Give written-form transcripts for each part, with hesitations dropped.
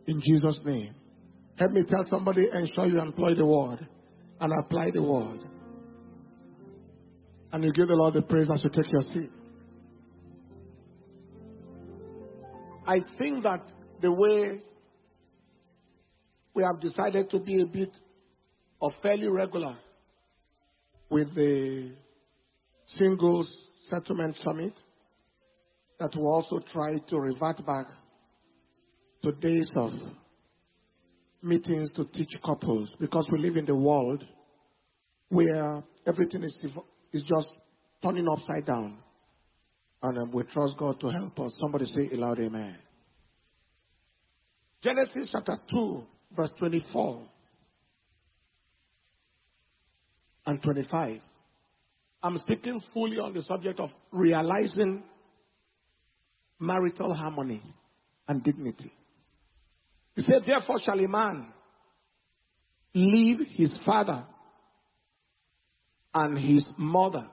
In Jesus' name. Help me tell somebody, ensure you employ the word and apply the word. And you give the Lord the praise as you take your seat. I think that the way we have decided to be a bit or fairly regular with the singles settlement summit, that will also try to revert back to days of meetings to teach couples, because we live in the world where everything is just turning upside down. And we trust God to help us. Somebody say a loud amen. Genesis chapter 2, verse 24 and 25. I'm speaking fully on the subject of realizing marital harmony and dignity. He said, therefore shall a man leave his father and his mother,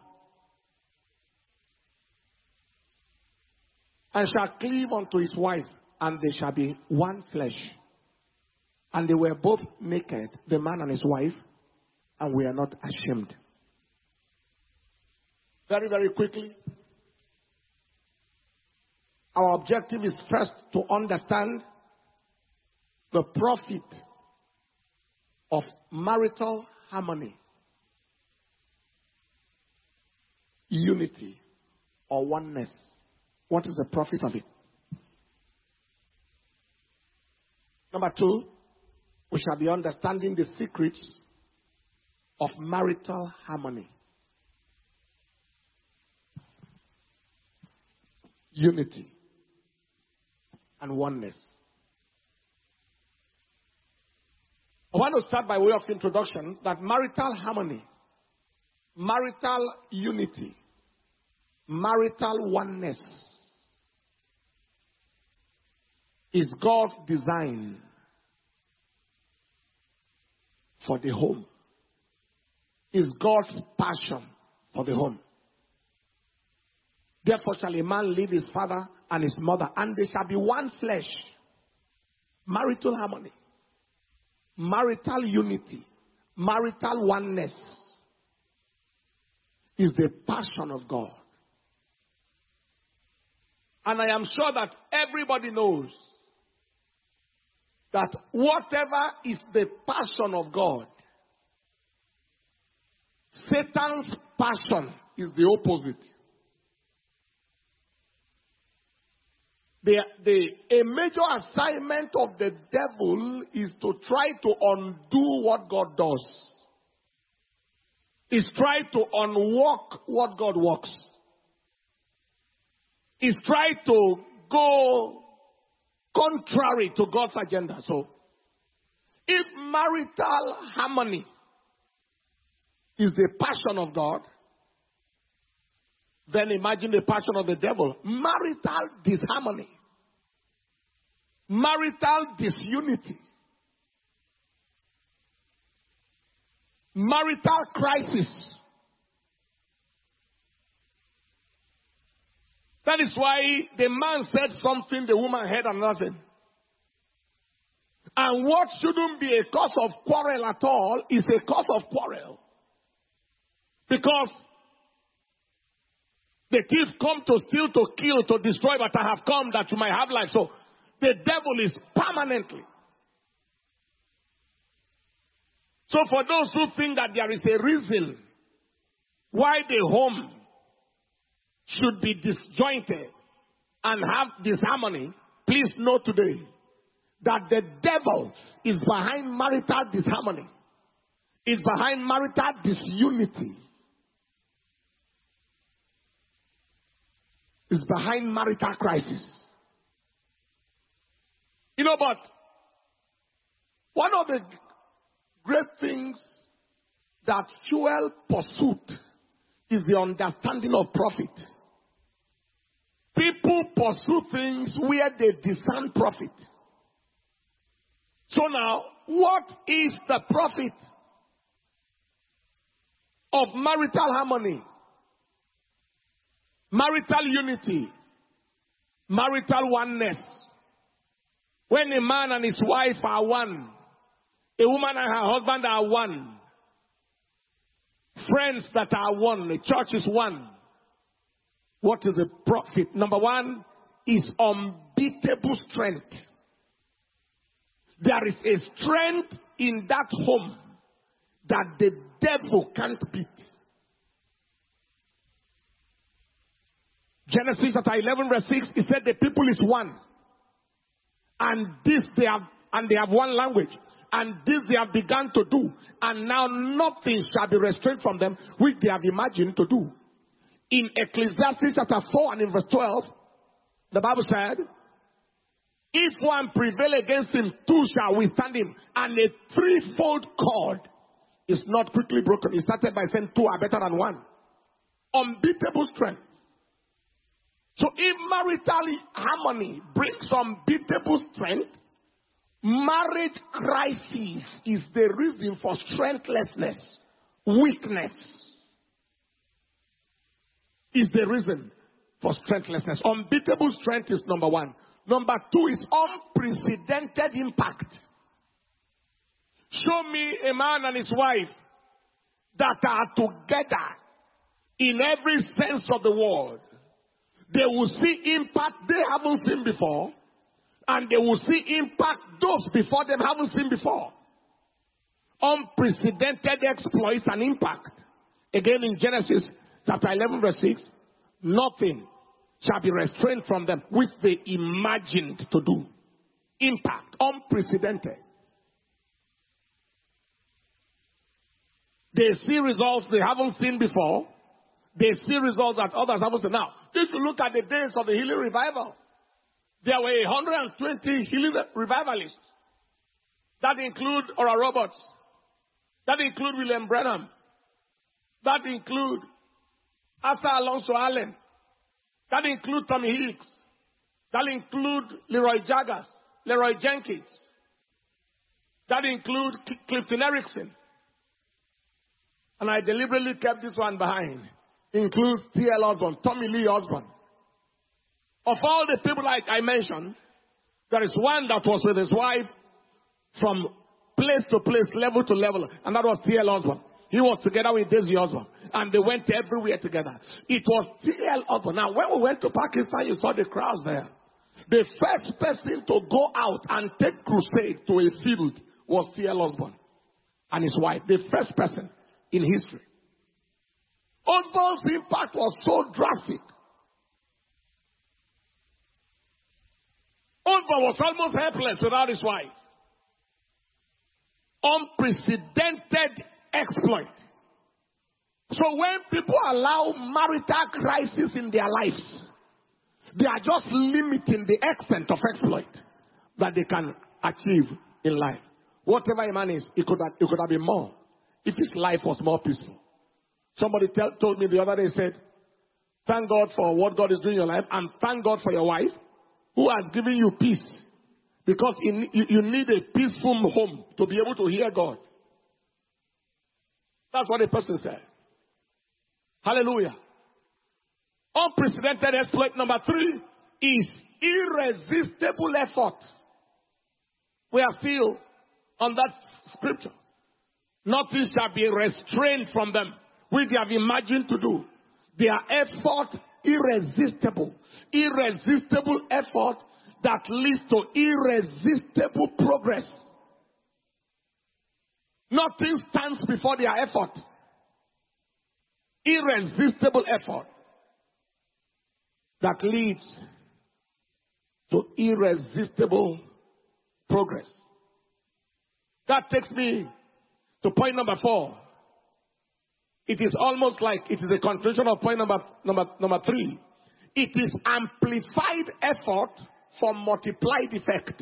and shall cleave unto his wife, and they shall be one flesh. And they were both naked, the man and his wife, and we are not ashamed. Very, very quickly, our objective is first to understand the profit of marital harmony, unity, or oneness. What is the profit of it? Number two, we shall be understanding the secrets of marital harmony, unity, and oneness. I want to start by way of introduction that marital harmony, marital unity, marital oneness is God's design for the home. Is God's passion for the home. Therefore shall a man leave his father and his mother, and they shall be one flesh. Marital harmony, marital unity, marital oneness is the passion of God. And I am sure that everybody knows that whatever is the passion of God, Satan's passion is the opposite. A major assignment of the devil is to try to undo what God does. Is try to unwork what God works. Is try to go contrary to God's agenda. So, if marital harmony is the passion of God, then imagine the passion of the devil. Marital disharmony. Marital disunity. Marital crisis. That is why the man said something, the woman heard another. And what shouldn't be a cause of quarrel at all is a cause of quarrel. Because the thief come to steal, to kill, to destroy, but I have come that you might have life. So the devil is permanently. So for those who think that there is a reason why the home should be disjointed and have disharmony, please know today that the devil is behind marital disharmony, is behind marital disunity, is behind marital crisis. You know, but one of the great things that fuel pursuit is the understanding of profit. People pursue things where they discern profit. So now, what is the profit of marital harmony, marital unity, marital oneness? When a man and his wife are one, a woman and her husband are one, friends that are one, the church is one. What is the profit? Number one is unbeatable strength. There is a strength in that home that the devil can't beat. Genesis chapter 11 verse 6, it said the people is one. And they have one language. And this they have begun to do. And now nothing shall be restrained from them, which they have imagined to do. In Ecclesiastes chapter 4 and in verse 12, the Bible said, if one prevail against him, two shall withstand him. And a threefold cord is not quickly broken. He started by saying two are better than one. Unbeatable strength. So if marital harmony brings unbeatable strength, marriage crisis is the reason for strengthlessness, weakness. Is the reason for strengthlessness. Unbeatable strength is number one. Number two is unprecedented impact. Show me a man and his wife that are together in every sense of the word. They will see impact they haven't seen before, and they will see impact those before them haven't seen before. Unprecedented exploits and impact. Again in Genesis chapter 11 verse 6, nothing shall be restrained from them which they imagined to do. Impact, unprecedented. They see results they haven't seen before. They see results that others haven't seen. Now, if you look at the days of the healing revival, there were 120 healing revivalists. That include Oral Roberts. That include William Branham. That include Asa Alonso Allen. That include Tommy Hicks. That include Leroy Jaggers, Leroy Jenkins. That include Clifton Erickson. And I deliberately kept this one behind. Includes T.L. Osborne, Tommy Lee Osborne. Of all the people like I mentioned, there is one that was with his wife from place to place, level to level, and that was T.L. Osborne. He was together with Daisy Osborne, and they went everywhere together. It was T.L. Osborne. Now, when we went to Pakistan, you saw the crowds there. The first person to go out and take crusade to a field was T.L. Osborne and his wife. The first person in history. Osborne's impact was so drastic. Osborne was almost helpless without his wife. Unprecedented exploit. So when people allow marital crisis in their lives, they are just limiting the extent of exploit that they can achieve in life. Whatever a man is, it could have been more if his life was more peaceful. Somebody told me the other day, said, thank God for what God is doing in your life, and thank God for your wife who has given you peace. Because you need a peaceful home to be able to hear God. That's what the person said. Hallelujah. Unprecedented exploit number 3 is irresistible effort. We are still on that scripture. Nothing shall be restrained from them, which they have imagined to do. Their effort irresistible. Irresistible effort that leads to irresistible progress. Nothing stands before their effort. Irresistible effort that leads to irresistible progress. That takes me to point number 4. It is almost like it is a continuation of point number 3. It is amplified effort for multiplied effect.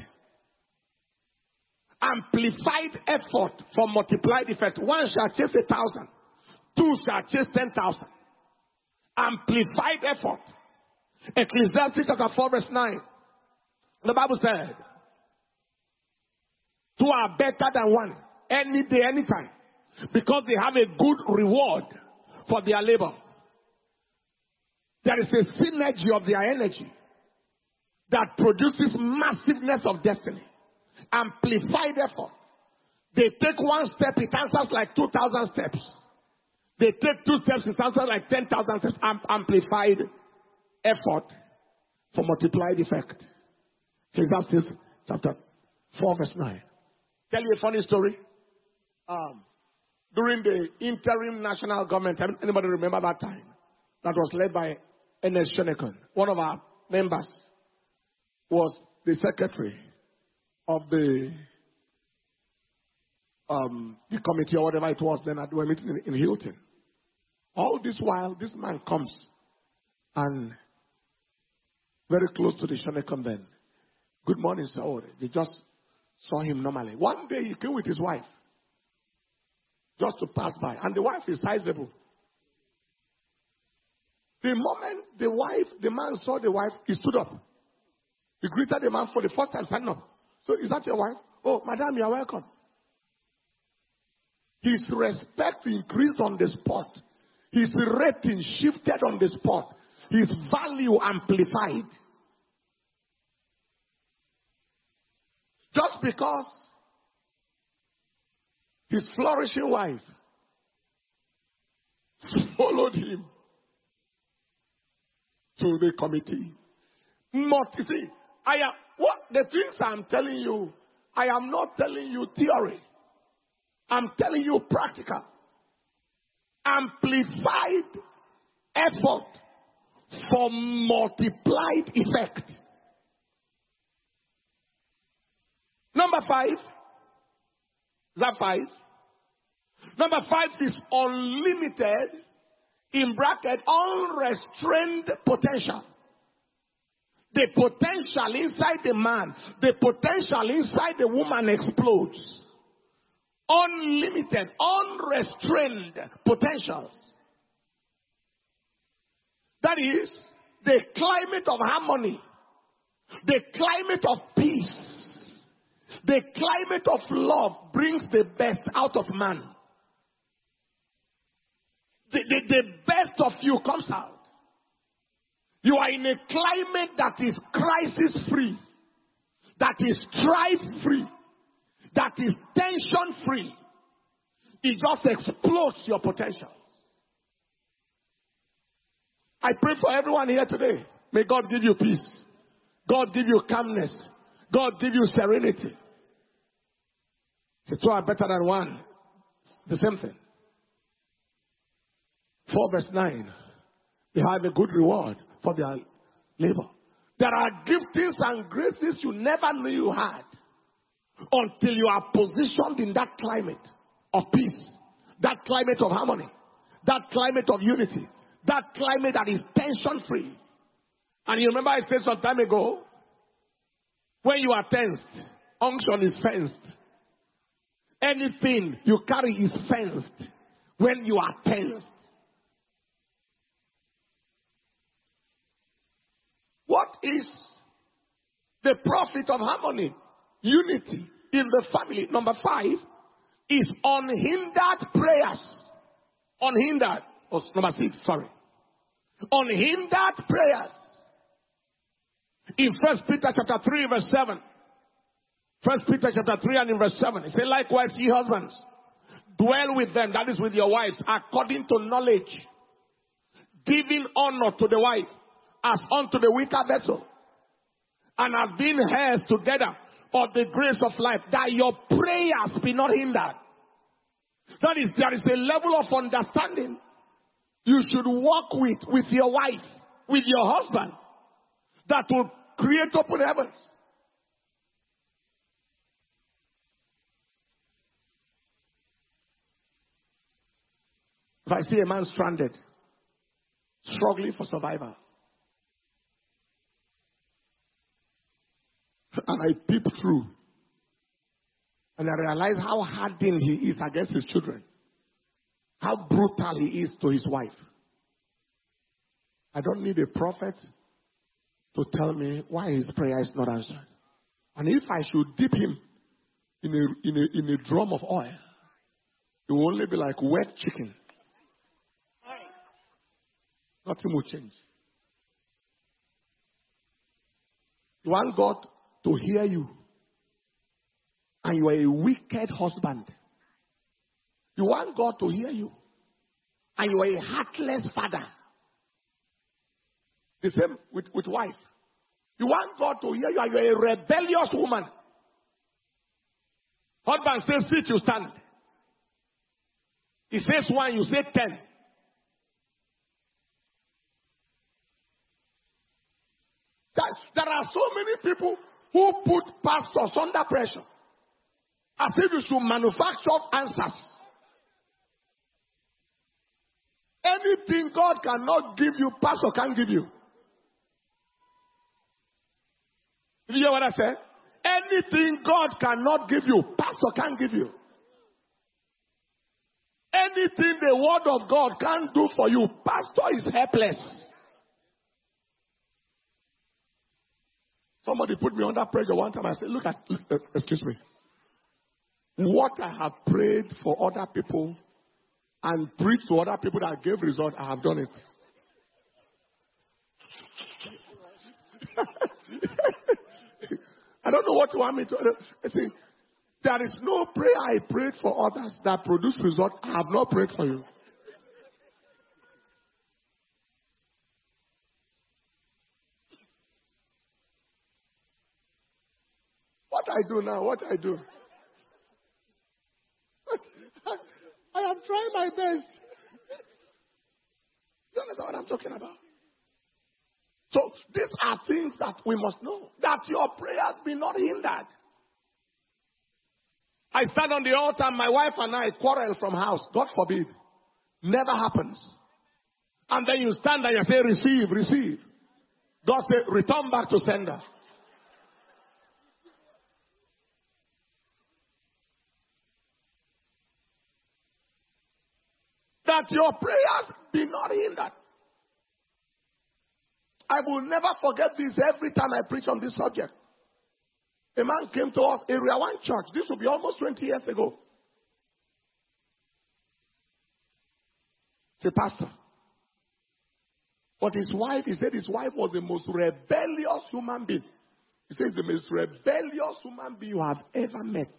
Amplified effort for multiplied effect. 1 shall chase 1,000. 2 shall chase 10,000. Amplified effort. Ecclesiastes chapter 4 verse 9. The Bible said, 2 are better than 1. Any day, anytime. Because they have a good reward for their labor. There is a synergy of their energy. that produces massiveness of destiny. Amplified effort. They take one step, it answers like 2,000 steps. They take 2 steps, it answers like 10,000 steps. Amplified effort for multiplied effect. Ecclesiastes chapter 4 verse 9. Tell you a funny story. During the interim national government, anybody remember that time? That was led by Ernest Shonekon. One of our members was the secretary of the committee or whatever it was then at the meeting in Hilton. All this while, this man comes and very close to the Shonekon then. Good morning, sir. Oh, they just saw him normally. One day he came with his wife just to pass by. And the wife is sizable. The moment the man saw the wife, he stood up. He greeted the man for the first time, standing up. So, is that your wife? Oh, madam, you are welcome. His respect increased on the spot. His rating shifted on the spot. His value amplified. Just because his flourishing wife followed him to the committee. You see, the things I'm telling you, I am not telling you theory. I'm telling you practical. Amplified effort for multiplied effect. Number 5. Is that 5? Number 5 is unlimited, in bracket, unrestrained potential. The potential inside the man, the potential inside the woman explodes. Unlimited, unrestrained potentials. That is the climate of harmony, the climate of peace, the climate of love brings the best out of man. The best of you comes out. You are in a climate that is crisis free, that is strife free, that is tension free. It just explodes your potential. I pray for everyone here today. May God give you peace. God give you calmness. God give you serenity. The two are better than one. The same thing. 4 verse 9. They have a good reward for their labor. There are giftings and graces you never knew you had until you are positioned in that climate of peace, that climate of harmony, that climate of unity, that climate that is tension free. And you remember I said some time ago, when you are tensed, unction is fenced. Anything you carry is fenced when you are tensed. What is the profit of harmony, unity in the family? Number 5 is unhindered prayers. Unhindered. Oh, number 6, sorry. Unhindered prayers. In 1 Peter chapter 3 verse 7. 1 Peter chapter 3 and in verse 7. It says, likewise, ye husbands, dwell with them, that is with your wives, according to knowledge, giving honor to the wife as unto the weaker vessel, and as being heirs together of the grace of life, that your prayers be not hindered. That is, there is a level of understanding you should walk with your wife, with your husband, that will create open heavens. If I see a man stranded, struggling for survival, and I peep through, and I realize how hardened he is against his children, how brutal he is to his wife, I don't need a prophet to tell me why his prayer is not answered. And if I should dip him in a drum of oil, it will only be like wet chicken. Nothing will change. You want God to hear you. And you are a wicked husband. You want God to hear you. And you are a heartless father. The same with wife. You want God to hear you and you are a rebellious woman. Husband says sit, you stand. He says 1, you say 10. There are so many people who put pastors under pressure. As if you should manufacture answers. Anything God cannot give you, pastor can't give you. Did you hear what I said? Anything God cannot give you, pastor can't give you. Anything the word of God can't do for you, pastor is helpless. Somebody put me under pressure one time. I said, look, excuse me. What I have prayed for other people and preached to other people that gave results, I have done it. I don't know what you want me to see. There is no prayer I prayed for others that produced results. I have not prayed for you. What I do now, what I do. I am trying my best. You understand what I'm talking about? So these are things that we must know. That your prayers be not hindered. I stand on the altar and my wife and I quarrel from house. God forbid. Never happens. And then you stand and you say, receive, receive. God said, return back to sender. That your prayers be not hindered. I will never forget this every time I preach on this subject. A man came to us, Area 1 Church. This will be almost 20 years ago. Say, pastor. But his wife, he said his wife was the most rebellious human being. He says the most rebellious human being you have ever met.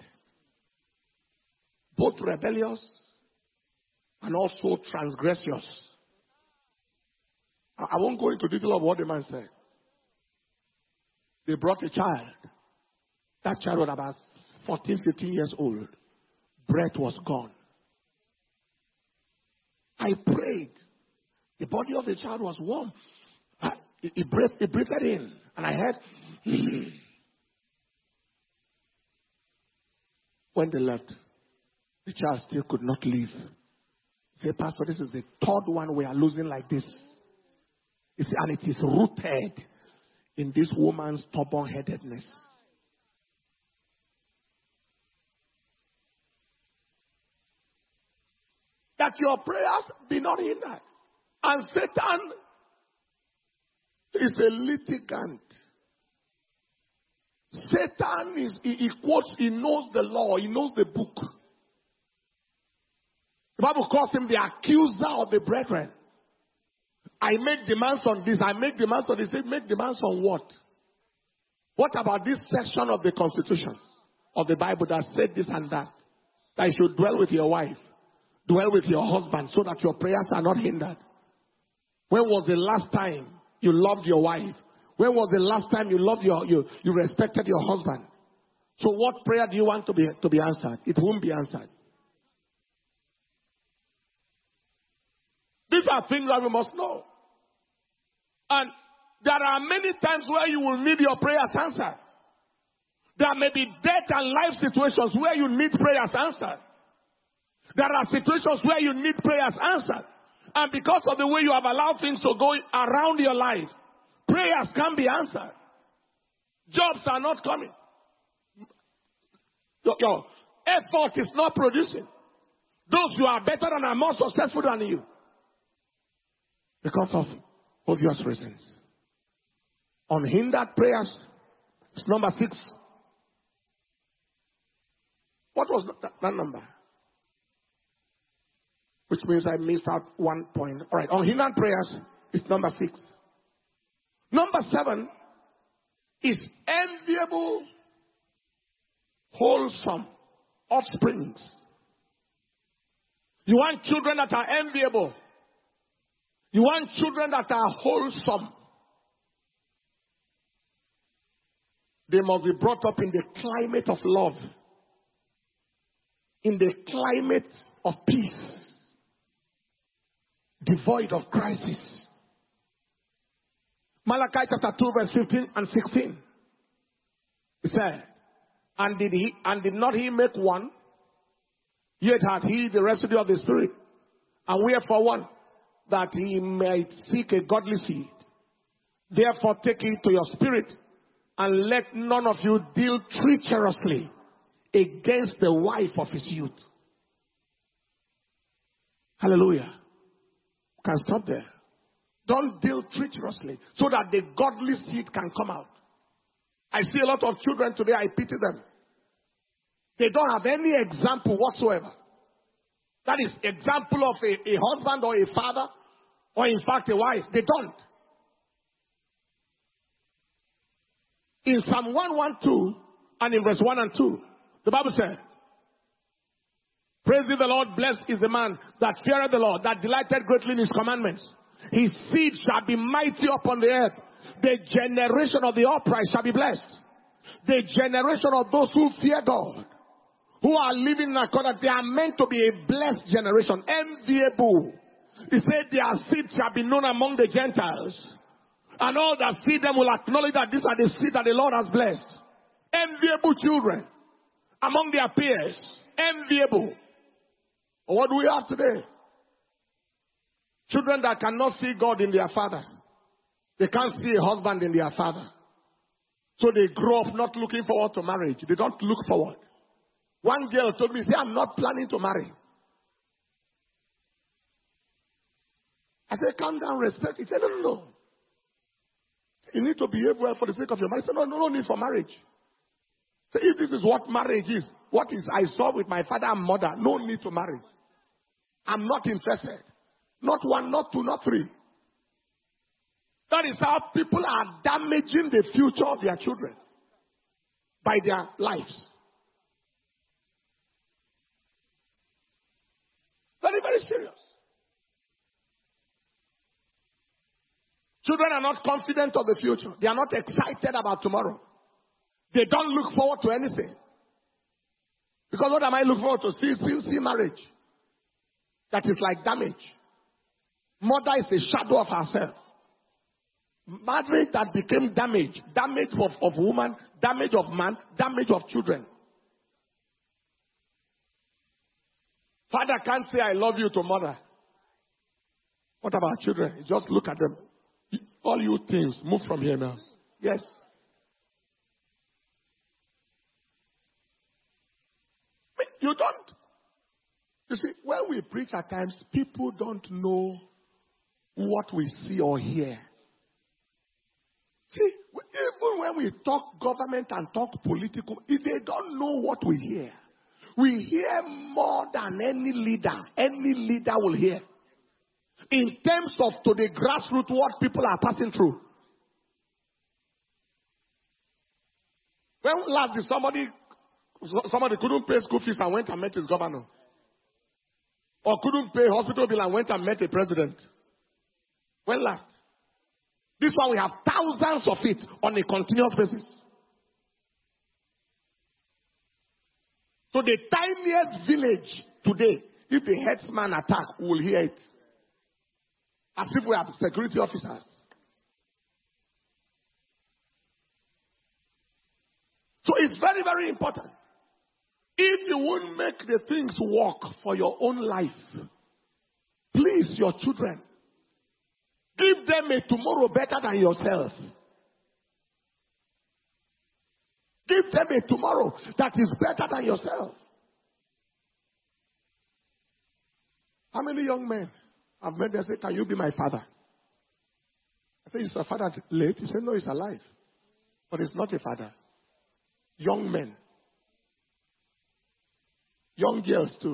Both rebellious and also transgressious. I won't go into detail of what the man said. They brought a child. That child was about 14, 15 years old. Breath was gone. I prayed. The body of the child was warm. He breathed it in. And I heard. When they left, the child still could not leave. He said, pastor, this is the third one we are losing like this. And it is rooted in this woman's stubborn-headedness. That your prayers be not hindered. And Satan is a litigant. Satan he quotes, he knows the law, he knows the book. The Bible calls him the accuser of the brethren. I make demands on this, I make demands on this. They make demands on what? What about this section of the Constitution of the Bible that said this and that? That you should dwell with your wife, dwell with your husband, so that your prayers are not hindered. When was the last time you loved your wife? When was the last time you loved you respected your husband? So what prayer do you want to be answered? It won't be answered. These are things that we must know. And there are many times where you will need your prayers answered. There may be death and life situations where you need prayers answered. There are situations where you need prayers answered. And because of the way you have allowed things to go around your life, prayers can be answered. Jobs are not coming. Your effort is not producing. Those who are better and are more successful than you. Because of obvious reasons. Unhindered prayers is number 6. What was that number? Which means I missed out one point. All right, unhindered prayers is number 6. Number 7 is enviable, wholesome offsprings. You want children that are enviable. You want children that are wholesome. They must be brought up in the climate of love, in the climate of peace, devoid of crisis. Malachi chapter 2 verse 15 and 16. He said, and did not he make one? Yet had he the residue of the Spirit, and wherefore one, that he might seek a godly seed. Therefore take it to your spirit, and let none of you deal treacherously against the wife of his youth. Hallelujah. You can stop there. Don't deal treacherously, so that the godly seed can come out. I see a lot of children today, I pity them. They don't have any example whatsoever. That is example of a husband or a father, or in fact a wife. They don't. In Psalm 112 and in verse 1 and 2, the Bible said, praise the Lord, blessed is the man that feareth the Lord, that delighted greatly in his commandments. His seed shall be mighty upon the earth. The generation of the upright shall be blessed. The generation of those who fear God, who are living in accordance, they are meant to be a blessed generation, enviable. He said their seed shall be known among the Gentiles. And all that see them will acknowledge that these are the seed that the Lord has blessed. Enviable children among their peers. Enviable. What do we have today? Children that cannot see God in their father. They can't see a husband in their father. So they grow up not looking forward to marriage. They don't look forward. One girl told me, say, I'm not planning to marry. I said, calm down, respect. He said, no. You need to behave well for the sake of your marriage. He said, no need for marriage. So if this is what marriage is, what is I saw with my father and mother, no need to marry. I'm not interested. Not one, not two, not three. That is how people are damaging the future of their children by their lives. Very, very serious. Children are not confident of the future. They are not excited about tomorrow. They don't look forward to anything. Because what am I looking forward to? See marriage. That is like damage. Mother is a shadow of herself. Marriage that became damage. Damage of woman, damage of man, damage of children. Father can't say, I love you to mother. What about children? You just look at them. All you things, move from here now. Yes. You don't. You see, when we preach at times, people don't know what we see or hear. See, even when we talk government and talk political, if they don't know what we hear. We hear more than any leader will hear. In terms of to the grassroots, what people are passing through. When last did somebody couldn't pay school fees and went and met his governor? Or couldn't pay hospital bill and went and met a president? When last? This one we have thousands of it on a continuous basis. So the tiniest village today, if the headsman attack, we will hear it. As if we have security officers. So it's very, very important. If you won't make the things work for your own life, please, your children, give them a tomorrow better than yourself. Give them a tomorrow that is better than yourself. How many young men have met them say, can you be my father? I say, is your father late? He said, no, he's alive. But he's not a father. Young men. Young girls too.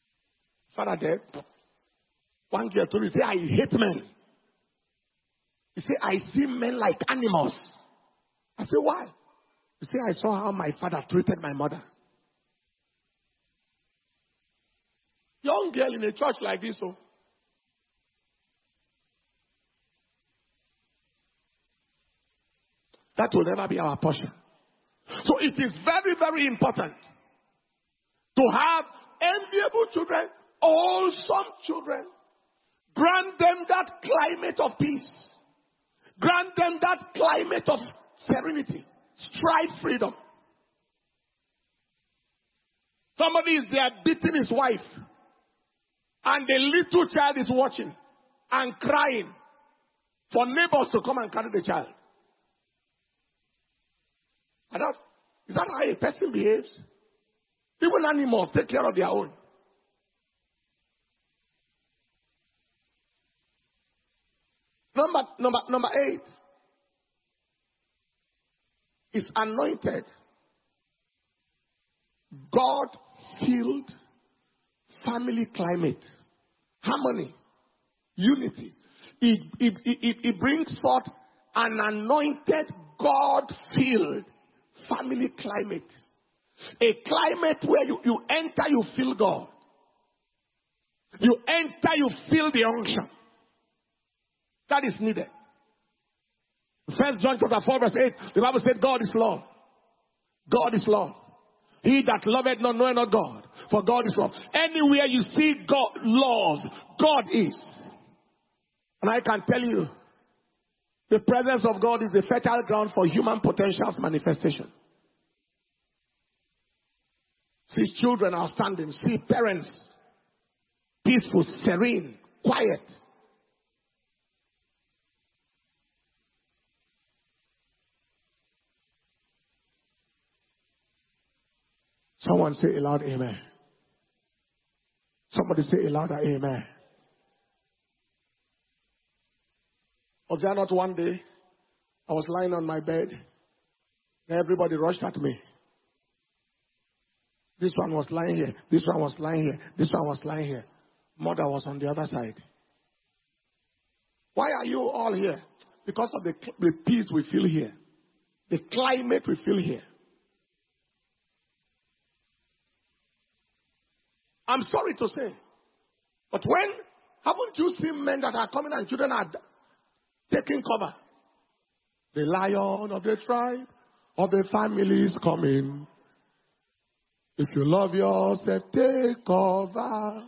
Father dead. One girl told me, say, I hate men. He said, I see men like animals. I said, why? He said, I saw how my father treated my mother. Young girl in a church like this, oh. That will never be our portion. So it is very, very important to have enviable children, wholesome children. Grant them that climate of peace. Grant them that climate of serenity, strife, freedom. Somebody is there beating his wife, and the little child is watching and crying for neighbors to come and carry the child. Is that how a person behaves? Even animals take care of their own. Number 8 is anointed, God-filled family climate, harmony, unity. It brings forth an anointed, God-filled family climate. A climate where you enter, you feel God. You enter, you feel the unction. That is needed. 1 John chapter 4 verse 8, the Bible said, God is love. God is love. He that loveth not knoweth not God, for God is love. Anywhere you see God, love, God is. And I can tell you, the presence of God is the fertile ground for human potential's manifestation. See children outstanding, see parents peaceful, serene, quiet. Someone say a loud amen. Somebody say a louder amen. Was there not one day I was lying on my bed and everybody rushed at me? This one was lying here. This one was lying here. This one was lying here. Mother was on the other side. Why are you all here? Because of the peace we feel here. The climate we feel here. I'm sorry to say, but haven't you seen men that are coming and children are taking cover? The lion of the tribe of the family is coming. If you love yourself, take cover.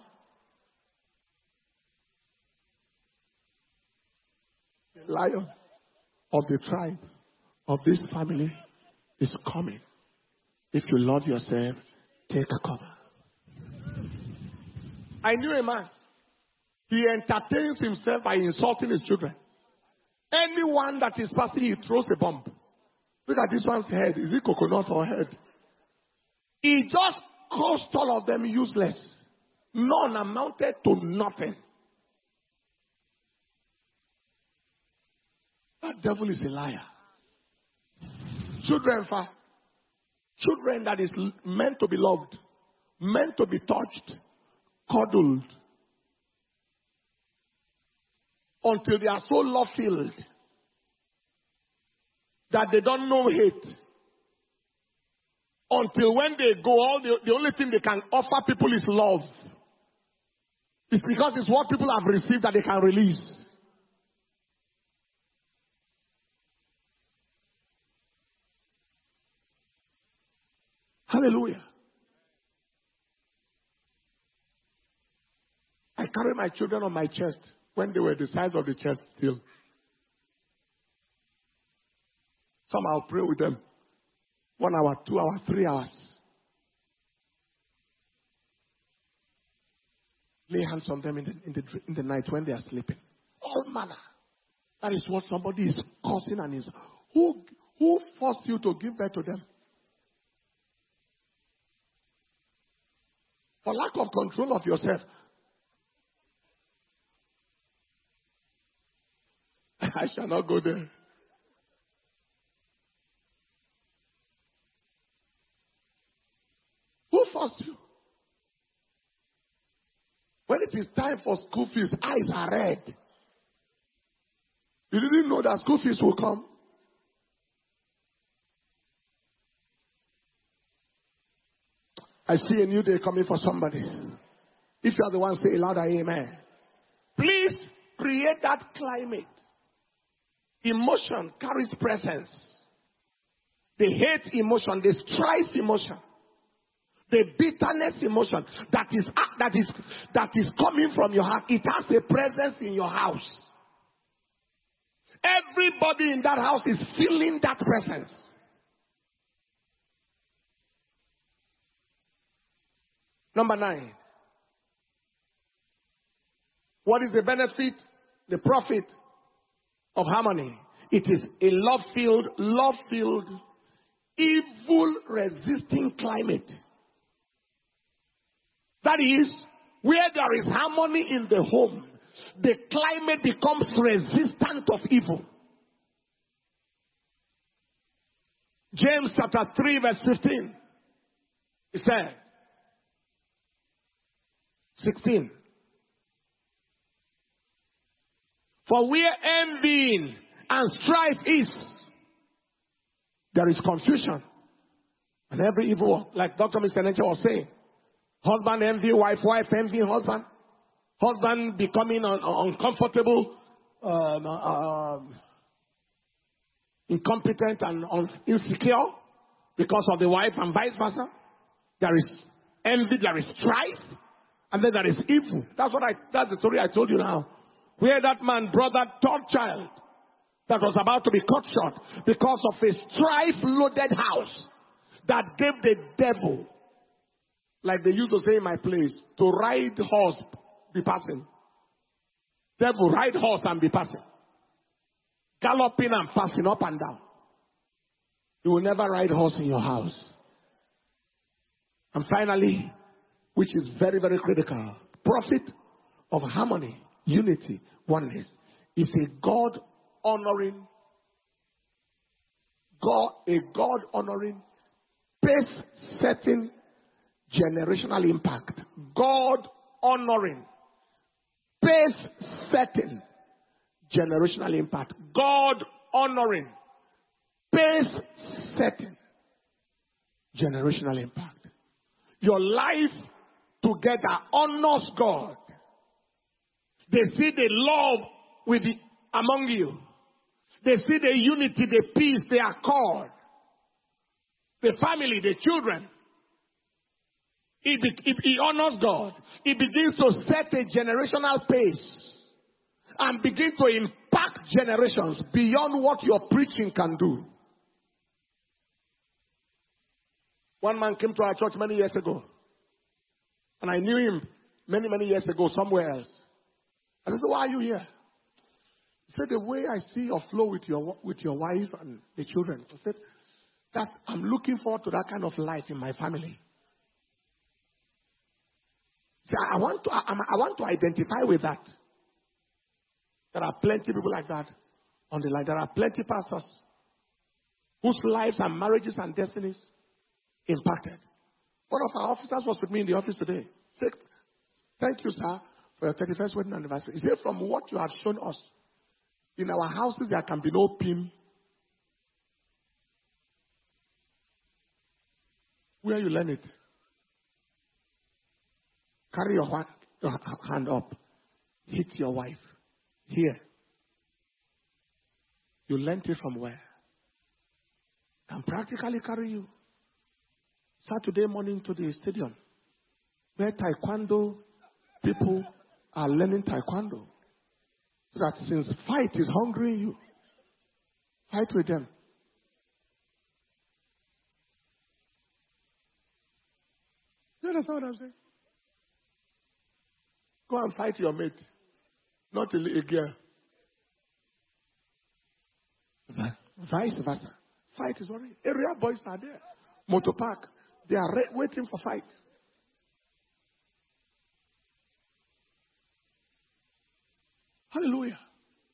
The lion of the tribe of this family is coming. If you love yourself, take cover. I knew a man. He entertains himself by insulting his children. Anyone that is passing, he throws a bomb. Look at this one's head. Is it coconut or head? He just caused all of them useless. None amounted to nothing. That devil is a liar. Children that is meant to be loved, meant to be touched, cuddled, until they are so love-filled that they don't know hate. Until when they go, the only thing they can offer people is love. It's because it's what people have received that they can release. Hallelujah. I carry my children on my chest when they were the size of the chest still. Some I'll pray with them. 1 hour, 2 hours, 3 hours. Lay hands on them in the night when they are sleeping. All manner. That is what somebody is causing and is. Who forced you to give birth to them? For lack of control of yourself. I shall not go there. Who forced you? When it is time for school fees, eyes are red. You didn't know that school fees will come. I see a new day coming for somebody. If you are the one, say louder, amen. Please create that climate. Emotion carries presence. The hate emotion, the strife emotion, the bitterness emotion that is coming from your heart. It has a presence in your house. Everybody in that house is feeling that presence. Number 9. What is the benefit, the profit of harmony? It is a love-filled, evil resisting climate. That is, where there is harmony in the home, the climate becomes resistant of evil. James chapter 3 verse 15. It said, 16. For where envying and strife is, there is confusion and every evil work. Like Dr. Mr. Nature was saying, husband envy wife, wife envy husband, husband becoming uncomfortable, incompetent and insecure because of the wife, and vice versa. There is envy, there is strife, and then there is evil. That's the story I told you now. Where that man brought that third child that was about to be cut short because of a strife-loaded house that gave the devil, like they used to say in my place, to ride horse, be passing. Devil, ride horse and be passing. Galloping and passing up and down. You will never ride horse in your house. And finally, which is very, very critical, profit of harmony, unity, oneness, is a God-honoring, pace-setting generational impact. God-honoring, pace-setting generational impact. God-honoring, pace-setting generational impact. Your life together honors God. They see the love among you. They see the unity, the peace, the accord. The family, the children. It honors God. It begins to set a generational pace and begin to impact generations beyond what your preaching can do. One man came to our church many years ago, and I knew him many, many years ago somewhere else. And I said, why are you here? He said, the way I see your flow with your wife and the children. I said, I'm looking forward to that kind of life in my family. See, I want to identify with that. There are plenty of people like that on the line. There are plenty of pastors whose lives and marriages and destinies impacted. One of our officers was with me in the office today. He said, thank you, sir, for your 31st wedding anniversary. He said, from what you have shown us, in our houses there can be no PIM. Where you learn it? Carry your hand up. Hit your wife. Here. You learned it from where? Can practically carry you. Saturday morning to the stadium, where taekwondo people are learning taekwondo. So that since fight is hungry you, fight with them. You understand what I'm saying? Go and fight your mate, not a girl. Vice versa. Fight is already. Area boys are there. Motor park. They are waiting for fight. Hallelujah.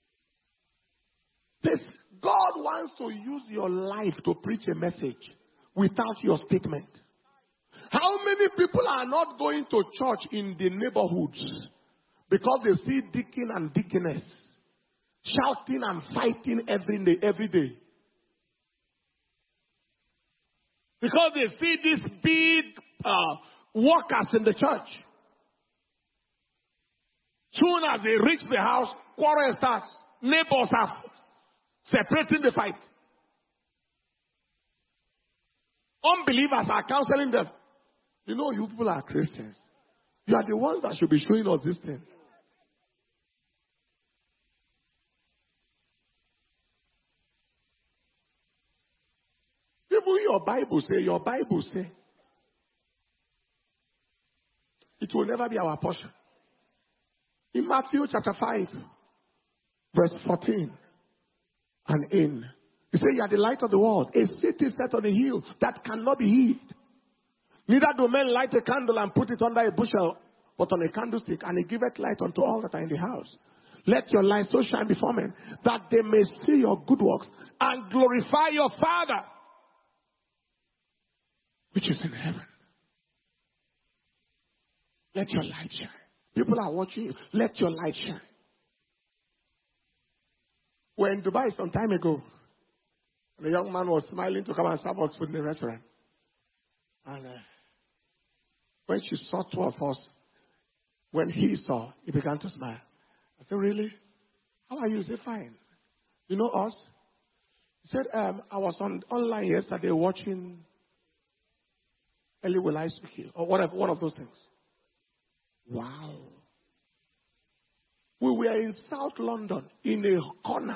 God wants to use your life to preach a message without your statement. How many people are not going to church in the neighborhoods because they see deacon and deaconess shouting and fighting every day. Because they see these big workers in the church. Soon as they reach the house, quarrel starts. Neighbors are separating the fight. Unbelievers are counseling them. You know, you people are Christians. You are the ones that should be showing us these things. Even your Bible say, it will never be our portion. In Matthew chapter 5, verse 14 and in, he said, you are the light of the world. A city set on a hill that cannot be hid. Neither do men light a candle and put it under a bushel, but on a candlestick, and it giveth light unto all that are in the house. Let your light so shine before men, that they may see your good works and glorify your Father, which is in heaven. Let your light shine. People are watching you. Let your light shine. We're in Dubai some time ago. And a young man was smiling to come and serve us food in the restaurant. And when she saw two of us, when he saw, he began to smile. I said, really? How are you? He said, fine. You know us? He said, I was online yesterday watching Eli Will I Speak Here, or whatever, one of those things. Wow. We were in South London, in a corner.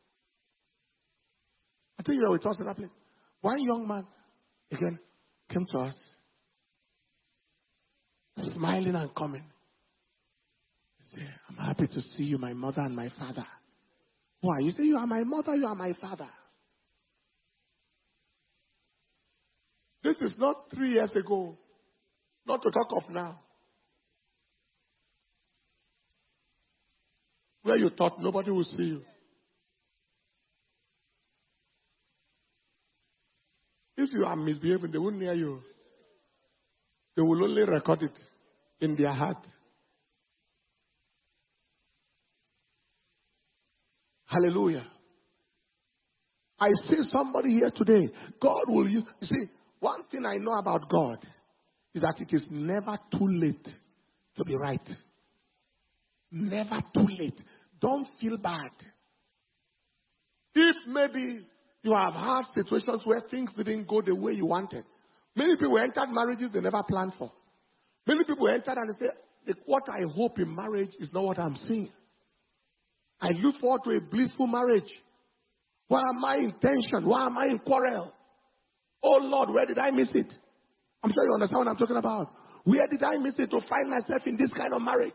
I think you were with us in that place. One young man, again, came to us, smiling and coming. He said, I'm happy to see you, my mother and my father. Why? You say, you are my mother, you are my father. This is not 3 years ago, not to talk of now. Where you thought nobody will see you. If you are misbehaving, they won't hear you. They will only record it in their heart. Hallelujah. I see somebody here today. God will use. You see, one thing I know about God is that it is never too late to be right. Never too late. Don't feel bad. If maybe you have had situations where things didn't go the way you wanted. Many people entered marriages they never planned for. Many people entered and they say, what I hope in marriage is not what I'm seeing. I look forward to a blissful marriage. Why am I in tension? Why am I in quarrel? Oh Lord, where did I miss it? I'm sure you understand what I'm talking about. Where did I miss it to find myself in this kind of marriage?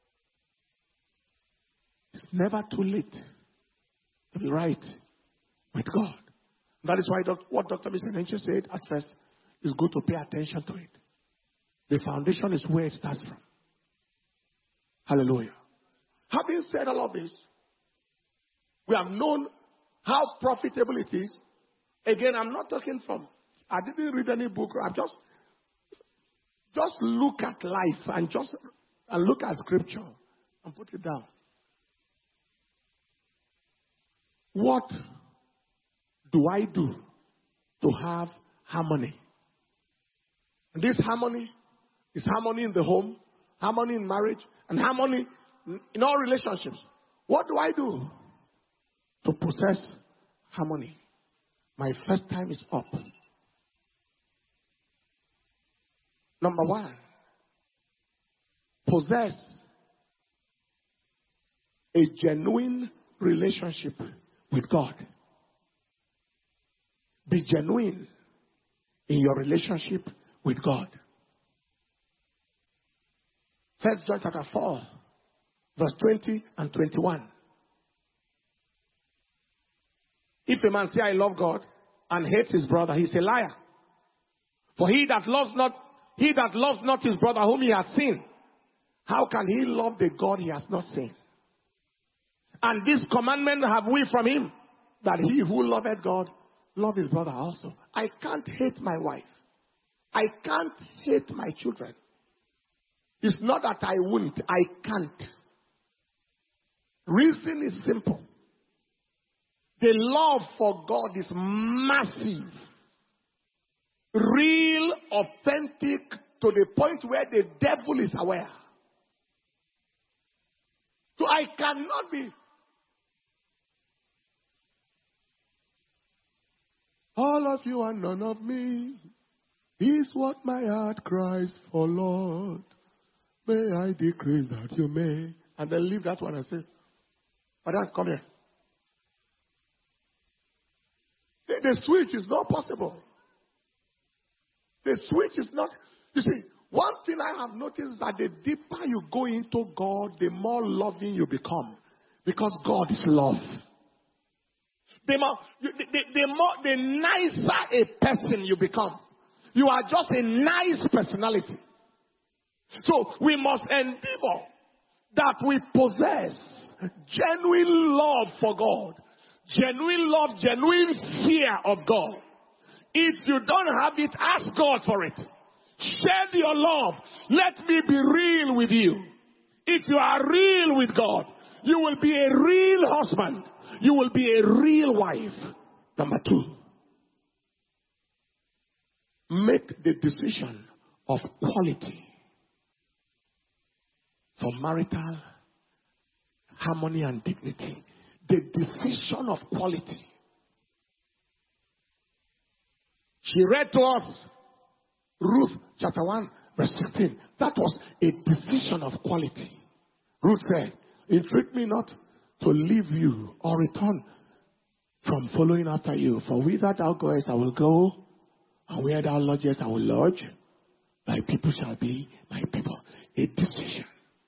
It's never too late to be right with God. That is why what Dr. Mr. Nenche said at first is good to pay attention to it. The foundation is where it starts from. Hallelujah. Having said all of this, we have known how profitable it is. Again, I'm not talking from, I didn't read any book. I just look at life and look at scripture and put it down. What do I do to have harmony? And this harmony is harmony in the home, harmony in marriage, and harmony in all relationships. What do I do to possess harmony? My first time is up. Number one, possess a genuine relationship with God. Be genuine in your relationship with God. 1 John chapter 4, verse 20 and 21. If a man say, I love God, and hates his brother, he is a liar. For he that loves not his brother whom he has seen, how can he love the God he has not seen? And this commandment have we from him, that he who loveth God, love his brother also. I can't hate my wife. I can't hate my children. It's not that I won't, I can't. Reason is simple. The love for God is massive, real, authentic, to the point where the devil is aware. So I cannot be all of you and none of me is what my heart cries for, Lord. May I decrease that you may. And then leave that one and say, Father, come here. The switch is not possible. The switch is not. You see, one thing I have noticed is that the deeper you go into God, the more loving you become. Because God is love. The nicer a person you become. You are just a nice personality. So we must endeavor that we possess genuine love for God. Genuine love, genuine fear of God. If you don't have it, ask God for it. Share your love. Let me be real with you. If you are real with God, you will be a real husband. You will be a real wife. Number 2, make the decision of quality for marital harmony and dignity. The decision of quality. She read to us Ruth chapter 1 verse 16. That was a decision of quality. Ruth said, entreat me not to leave you or return from following after you. For whither thou goest I will go, and where thou lodgest I will lodge. Thy people shall be my people. A decision.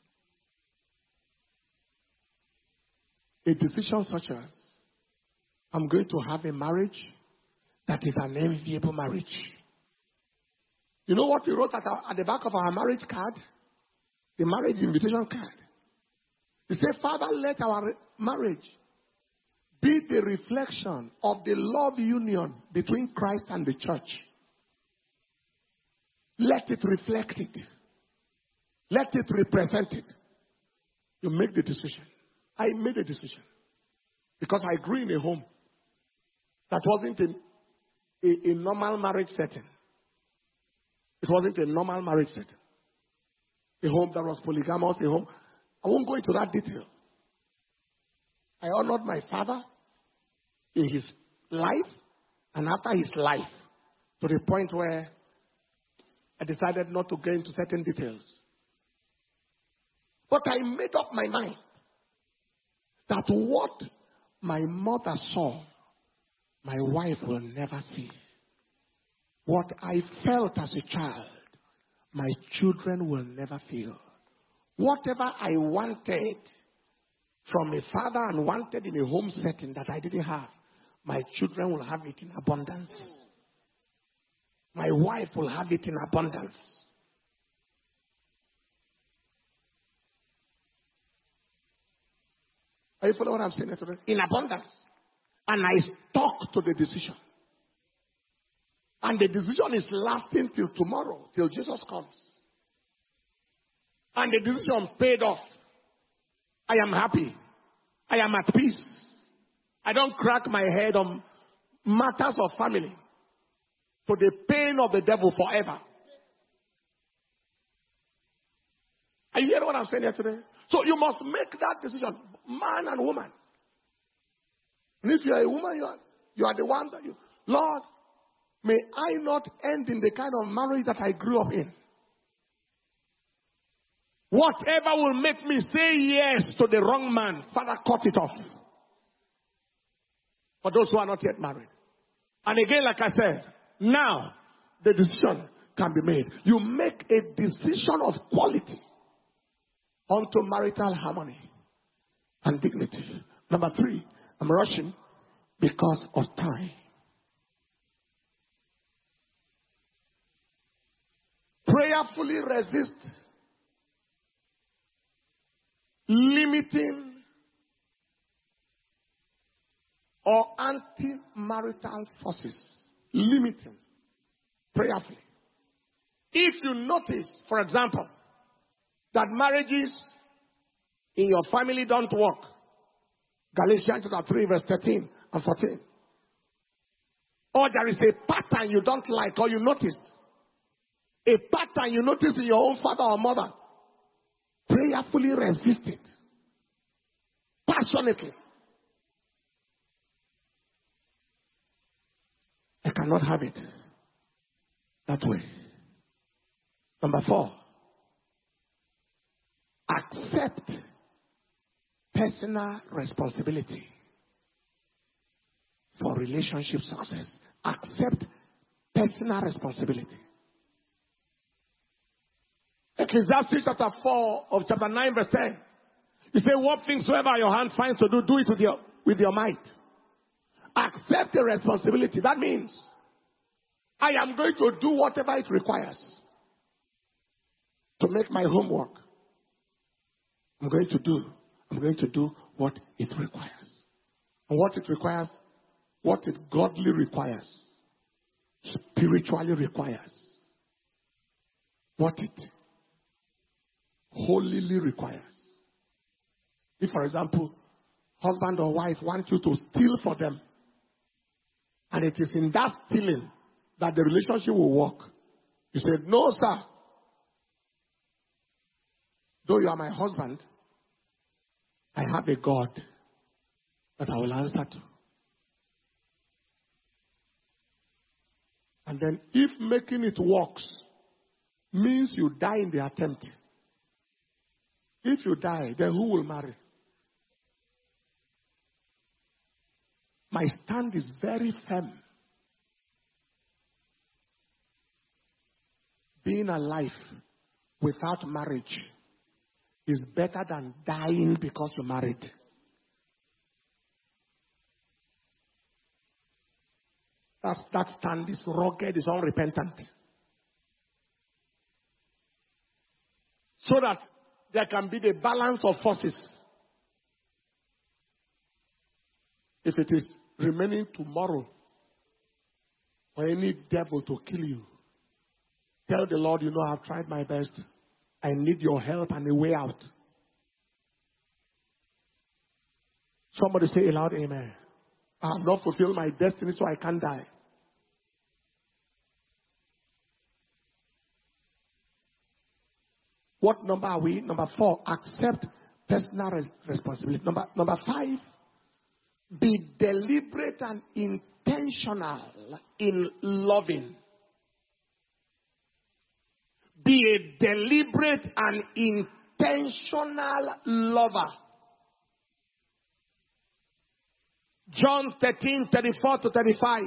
A decision such as, I'm going to have a marriage that is an enviable marriage. You know what we wrote at the back of our marriage card? The marriage invitation card. He said, Father, let our marriage be the reflection of the love union between Christ and the church. Let it reflect it. Let it represent it. You make the decision. I made a decision. Because I grew in a home that wasn't a normal marriage setting. It wasn't a normal marriage setting. A home that was polygamous, a home. I won't go into that detail. I honored my father in his life and after his life to the point where I decided not to get into certain details. But I made up my mind that what my mother saw, my wife will never see. What I felt as a child, my children will never feel. Whatever I wanted from a father and wanted in a home setting that I didn't have, my children will have it in abundance. My wife will have it in abundance. Are you following what I'm saying today? In abundance. And I stuck to the decision. And the decision is lasting till tomorrow, till Jesus comes. And the decision paid off. I am happy. I am at peace. I don't crack my head on matters of family to the pain of the devil forever. Are you hearing what I'm saying here today? So you must make that decision, man and woman. And if you are a woman, you are the one that you, Lord, may I not end in the kind of marriage that I grew up in. Whatever will make me say yes to the wrong man, Father, cut it off. For those who are not yet married. And again, like I said, now the decision can be made. You make a decision of quality unto marital harmony and dignity. Number 3, I'm rushing because of time. Prayerfully resist limiting or anti-marital forces. Limiting. Prayerfully. If you notice, for example, that marriages in your family don't work, Galatians chapter 3 verse 13, and 14. Or there is a pattern you don't like or you noticed. A pattern you notice in your own father or mother. Prayerfully resist it. Passionately. I cannot have it that way. Number 4. Accept personal responsibility for relationship success. Accept personal responsibility. Ecclesiastes chapter 4 of chapter 9 verse 10. You say, what things soever your hand finds to do, do it with your might. Accept the responsibility. That means I am going to do whatever it requires to make my homework. I'm going to do what it requires. And what it requires, what it godly requires, spiritually requires, what it holily requires. If, for example, husband or wife want you to steal for them, and it is in that stealing that the relationship will work, you say, no, sir. Though you are my husband, I have a God that I will answer to. And then if making it works means you die in the attempt, if you die, then who will marry? My stand is very firm. Being alive without marriage is better than dying because you're married. That stand is rugged, is unrepentant. So that there can be the balance of forces. If it is remaining tomorrow for any devil to kill you, tell the Lord, I've tried my best. I need your help and a way out. Somebody say aloud, amen. I have not fulfilled my destiny, so I can't die. What number are we? Number 4, accept personal responsibility. Number 5, be deliberate and intentional in loving. Be a deliberate and intentional lover. John 13:34-35.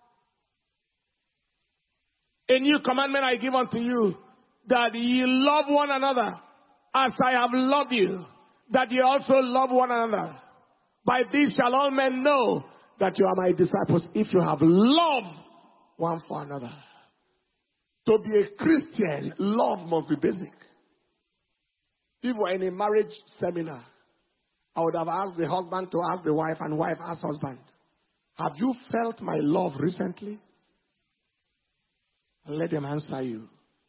A new commandment I give unto you, that ye love one another as I have loved you, that ye also love one another. By this shall all men know that you are my disciples, if you have love one for another. To be a Christian, love must be basic. If we're in a marriage seminar, I would have asked the husband to ask the wife and wife ask husband, have you felt my love recently? And let them answer you.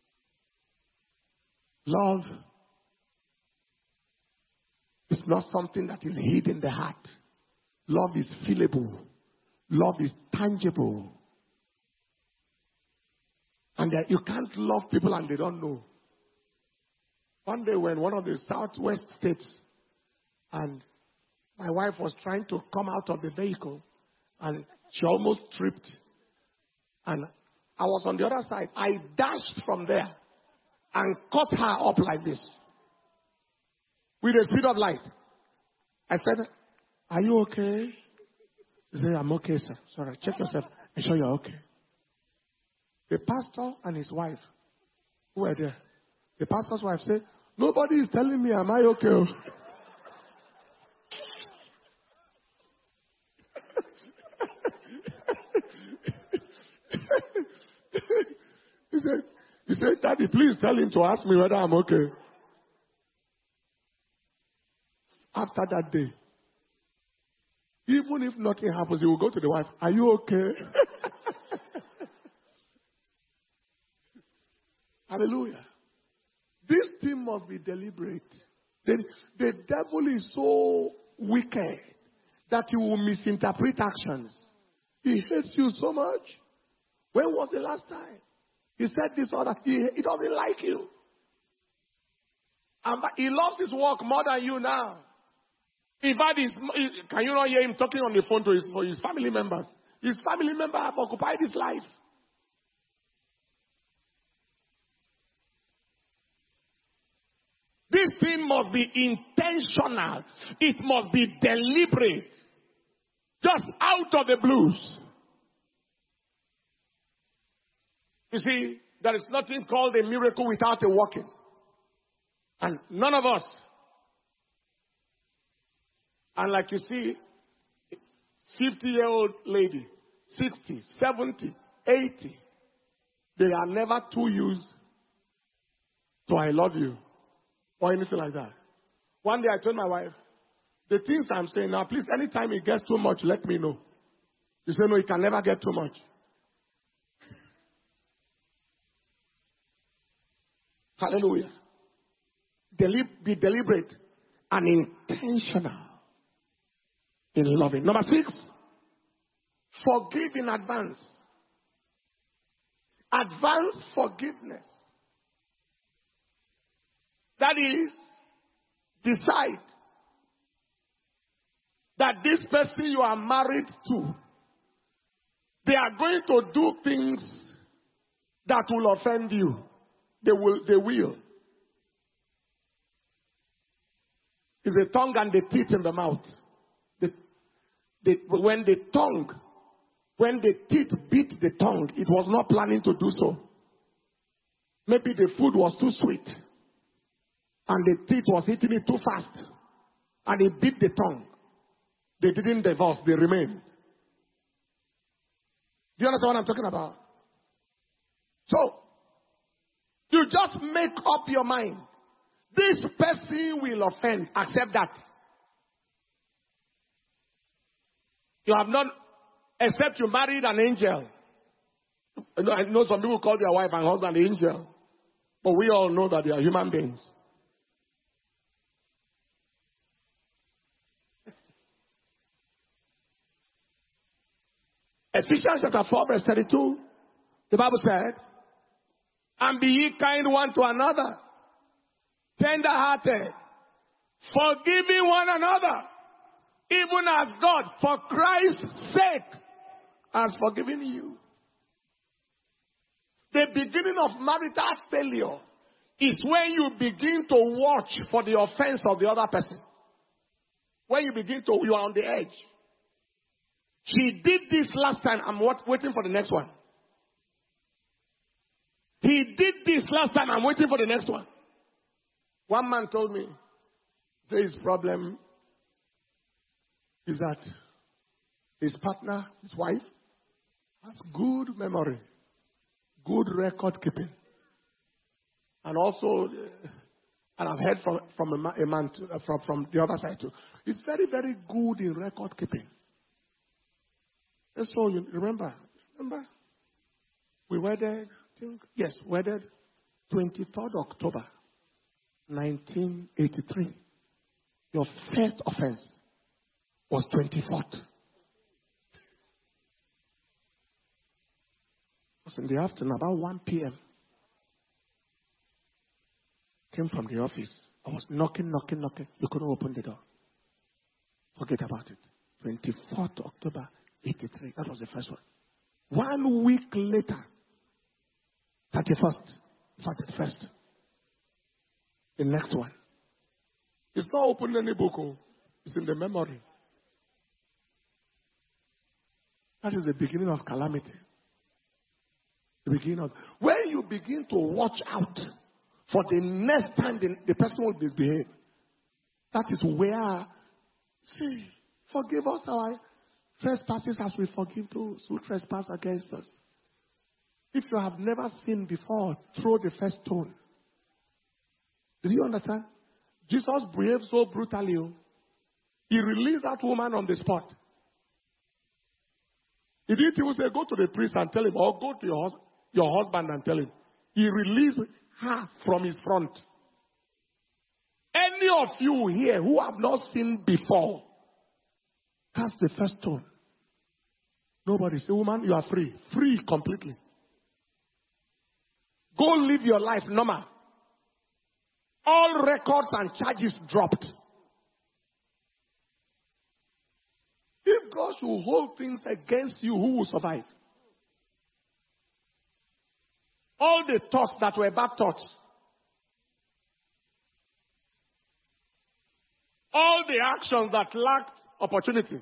Love is not something that is hid in the heart. Love is feelable. Love is tangible. And that you can't love people and they don't know. One day when one of the southwest states, and my wife was trying to come out of the vehicle and she almost tripped. And I was on the other side. I dashed from there and caught her up like this with the speed of light. I said, are you okay? She said, I'm okay, sir. Sorry, check yourself. I'm sure you're okay. The pastor and his wife, who were there, the pastor's wife said, nobody is telling me, am I okay? He said, Daddy, please tell him to ask me whether I'm okay. After that day, even if nothing happens, he will go to the wife, are you okay? Hallelujah. This thing must be deliberate. The devil is so wicked. that you will misinterpret actions. He hates you so much. When was the last time he said this or that? He doesn't like you. And he loves his work more than you now. In fact, can you not hear him talking on the phone to his family members? His family members have occupied his life. This thing must be intentional. It must be deliberate. Just out of the blues. You see, there is nothing called a miracle without a working. And none of us. And like you see, 50-year-old lady, 60, 70, 80, they are never too used to I love you or anything like that. One day I told my wife, the things I'm saying now, please, anytime it gets too much, let me know. She said, no, it can never get too much. Hallelujah. Be deliberate and intentional in loving. Number 6, forgive in advance. Advance forgiveness. That is, decide that this person you are married to, they are going to do things that will offend you. They will. It's the tongue and the teeth in the mouth. When the teeth beat the tongue, it was not planning to do so. Maybe the food was too sweet. And the teeth was hitting it too fast. And it beat the tongue. They didn't divorce, they remained. Do you understand what I'm talking about? So, you just make up your mind. This person will offend. Accept that. You have not, except you married an angel. I know some people call their wife and husband an angel. But we all know that they are human beings. Ephesians chapter 4 verse 32. The Bible said, and be ye kind one to another, tender-hearted, forgiving one another, even as God, for Christ's sake, has forgiven you. The beginning of marital failure is when you begin to watch for the offense of the other person. When you are on the edge. She did this last time, I'm waiting for the next one. He did this last time, I'm waiting for the next one. One man told me, his problem is that his partner, his wife, has good memory, good record keeping. And also, and I've heard from a man from the other side too. He's very, very good in record keeping. And so you remember, we wedded, wedded 23rd October, 1983. Your first offense was 24th. It was in the afternoon, about 1 p.m. Came from the office. I was knocking. You couldn't open the door. Forget about it. 24th October, 83. That was the first one. 1 week later, 31st. The next one. It's not open any book. It's in the memory. That is the beginning of calamity. The beginning of when you begin to watch out for the next time the person will misbehave. That is where, forgive us our trespasses as we forgive those who trespass against us. If you have never sinned before, throw the first stone. Do you understand? Jesus behaved so brutally. He released that woman on the spot. He didn't even say, go to the priest and tell him, or go to your husband and tell him. He released her from his front. Any of you here who have not sinned before, Cast the first stone. Nobody say, woman, you are free. Free completely. Go live your life normal. All records and charges dropped. If God should hold things against you, who will survive? All the thoughts that were bad thoughts. All the actions that lacked opportunity.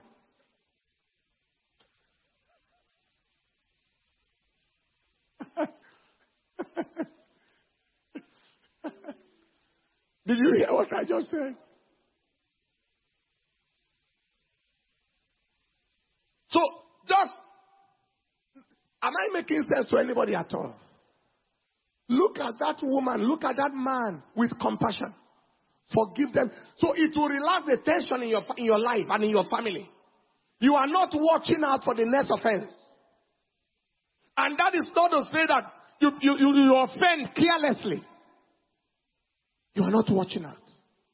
Did you hear what I just said? So, am I making sense to anybody at all? Look at that woman, look at that man with compassion. Forgive them. So it will relax the tension in your life and in your family. You are not watching out for the next offense. And that is not to say that you offend carelessly. You are not watching out.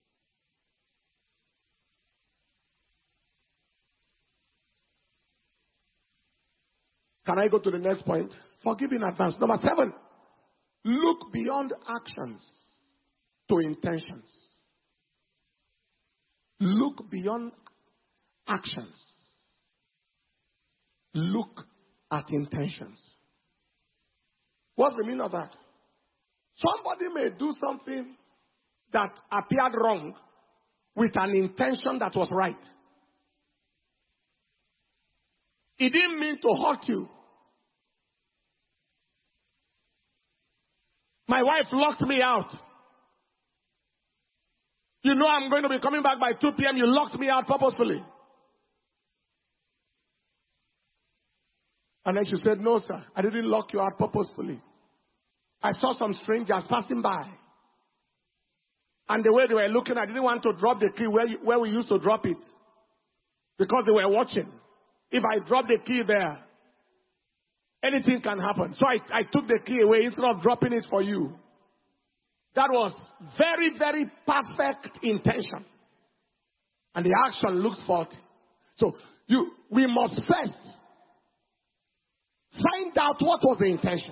Can I go to the next point? Forgive in advance. Number 7. Look beyond actions to intentions. Look beyond actions. Look at intentions. What's the meaning of that? Somebody may do something that appeared wrong with an intention that was right. He didn't mean to hurt you. My wife locked me out. You know I'm going to be coming back by 2 p.m. You locked me out purposefully. And then she said, no, sir, I didn't lock you out purposefully. I saw some strangers passing by. And the way they were looking, I didn't want to drop the key where we used to drop it. Because they were watching. If I drop the key there, anything can happen. So I took the key away instead of dropping it for you. That was very, very perfect intention. And the action looks faulty. So we must first find out what was the intention.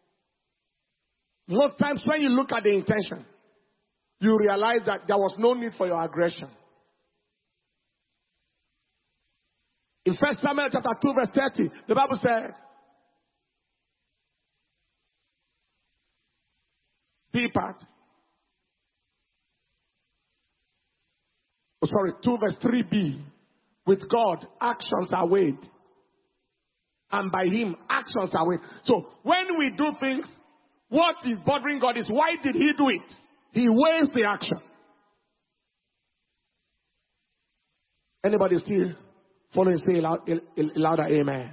Most times when you look at the intention, you realize that there was no need for your aggression. In 1 Samuel chapter 2 verse 30, the Bible said, B part. 2 verse 3b. With God, actions are weighed. And by Him, actions are weighed. So when we do things, what is bothering God is, why did He do it? He weighs the action. Anybody still following? Say louder, amen.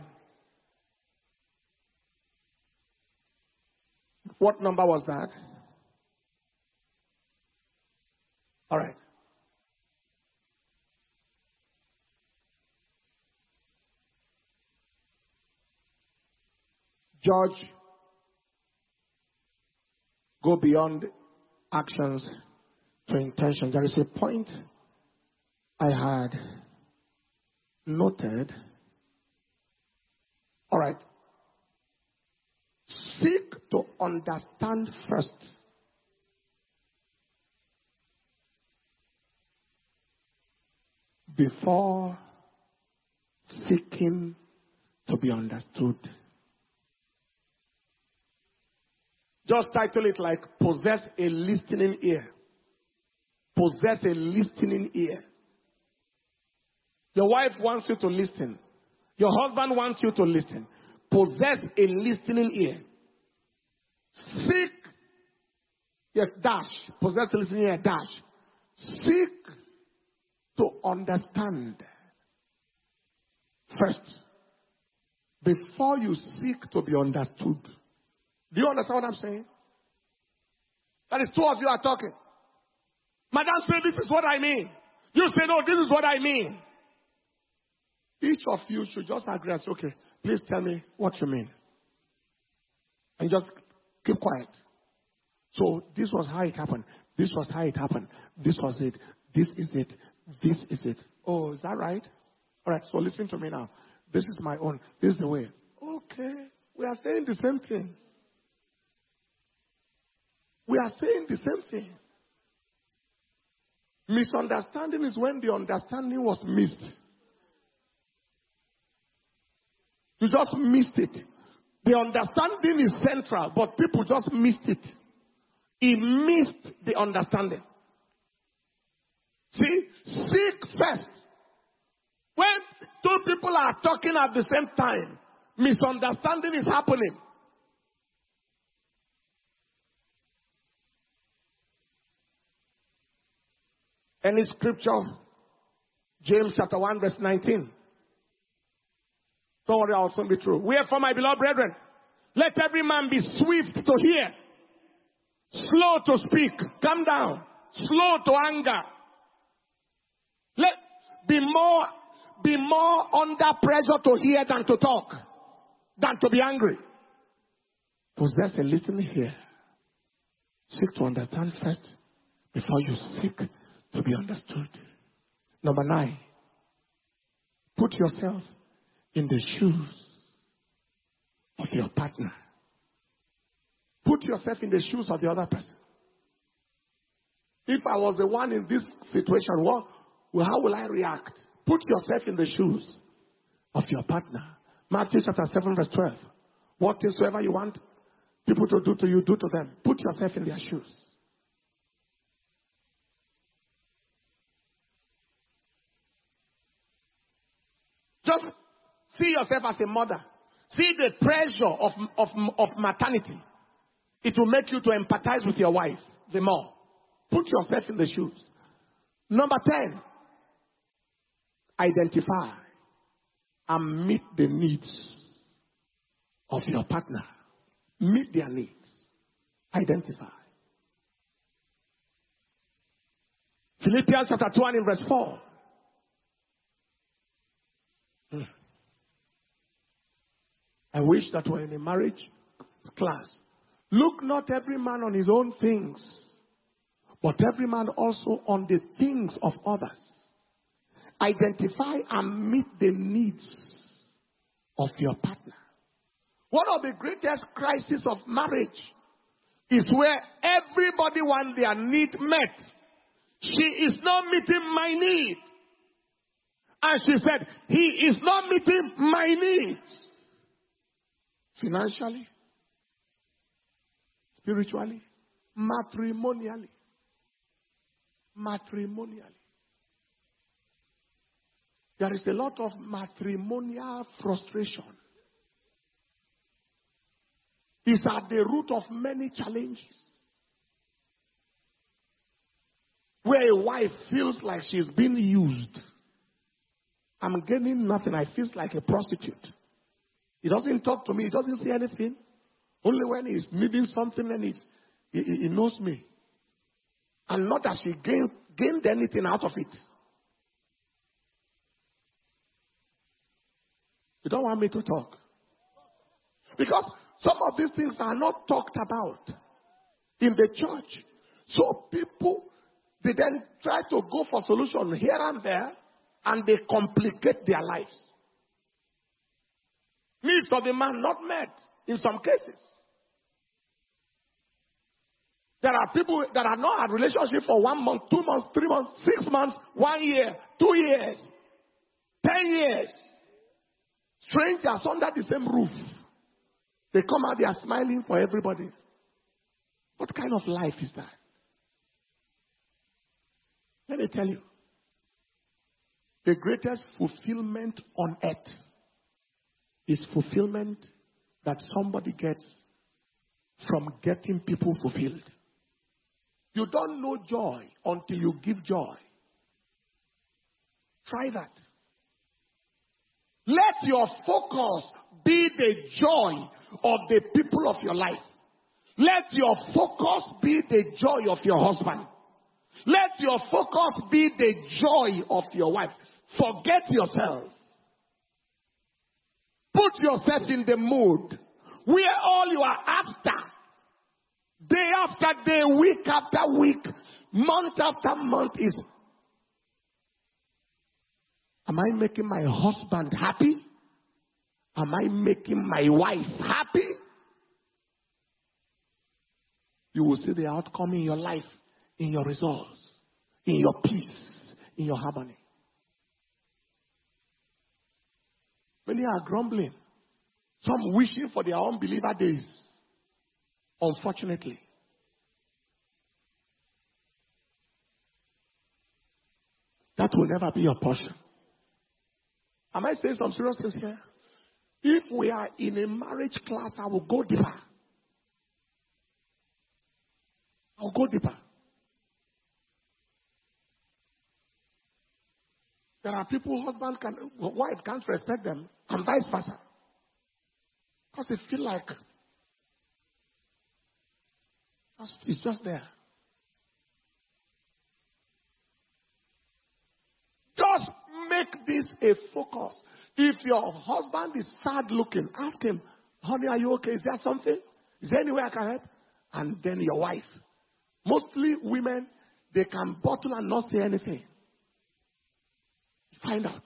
What number was that? All right. Judge, go beyond actions to intention. There is a point I had noted. All right. Seek to understand first. Before seeking to be understood. Just title it like possess a listening ear. Possess a listening ear. Your wife wants you to listen. Your husband wants you to listen. Possess a listening ear. Seek. Yes, dash. Possess a listening ear, dash. Seek to understand first. Before you seek to be understood. Do you understand what I'm saying? That is, 2 of you are talking. Madam say, this is what I mean. You say, no, this is what I mean. Each of you should just agree and say, okay, please tell me what you mean. And just keep quiet. So this was how it happened. This was how it happened. This was it. This is it. This is it. Oh, is that right? All right, so listen to me now. This is my own. This is the way. Okay. We are saying the same thing. We are saying the same thing. Misunderstanding is when the understanding was missed. You just missed it. The understanding is central, but people just missed it. He missed the understanding. See, seek first. When two people are talking at the same time, misunderstanding is happening. Any scripture? James chapter 1 verse 19. Don't worry, I'll soon be true. Wherefore, my beloved brethren, let every man be swift to hear, slow to speak, calm down, slow to anger. Be more under pressure to hear than to talk, than to be angry. Possess a listening ear. Seek to understand first before you seek to be understood. Number 9, put yourself in the shoes of your partner. Put yourself in the shoes of the other person. If I was the one in this situation, how will I react? Put yourself in the shoes of your partner. Matthew chapter 7 verse 12. Whatsoever you want people to do to you, do to them. Put yourself in their shoes. Just see yourself as a mother. See the pressure of maternity. It will make you to empathize with your wife the more. Put yourself in the shoes. Number 10. Identify and meet the needs of your partner. Meet their needs. Identify. Philippians chapter 2 and in verse 4. I wish that we're in a marriage class. Look not every man on his own things, but every man also on the things of others. Identify and meet the needs of your partner. One of the greatest crises of marriage is where everybody wants their need met. She is not meeting my need. And she said, he is not meeting my needs. Financially, spiritually, matrimonially. There is a lot of matrimonial frustration. It's at the root of many challenges. Where a wife feels like she's being used. I'm getting nothing. I feel like a prostitute. He doesn't talk to me. He doesn't say anything. Only when he's needing something and he knows me. And not that she gained anything out of it. You don't want me to talk. Because some of these things are not talked about in the church. So people, they then try to go for solution here and there, and they complicate their lives. Needs of the man not met in some cases. There are people that have not had relationship for 1 month, 2 months, 3 months, 6 months, 1 year, 2 years, 10 years. Strangers under the same roof. They come out, they are smiling for everybody. What kind of life is that? Let me tell you. The greatest fulfillment on earth is fulfillment that somebody gets from getting people fulfilled. You don't know joy until you give joy. Try that. Let your focus be the joy of the people of your life. Let your focus be the joy of your husband. Let your focus be the joy of your wife. Forget yourself. Put yourself in the mood where all you are after, day after day, week after week, month after month, is Am I making my husband happy? Am I making my wife happy? You will see the outcome in your life, in your results, in your peace, in your harmony. Many are grumbling. Some wishing for their unbeliever days. Unfortunately. That will never be your portion. Am I saying some serious things here? If we are in a marriage class, I will go deeper. I'll go deeper. There are people, wife can't respect them, and vice versa. Because they feel like it's just there. Just make this a focus. If your husband is sad looking, ask him, honey, are you okay? Is there something? Is there any way I can help? And then your wife. Mostly women, they can bottle and not say anything. Find out.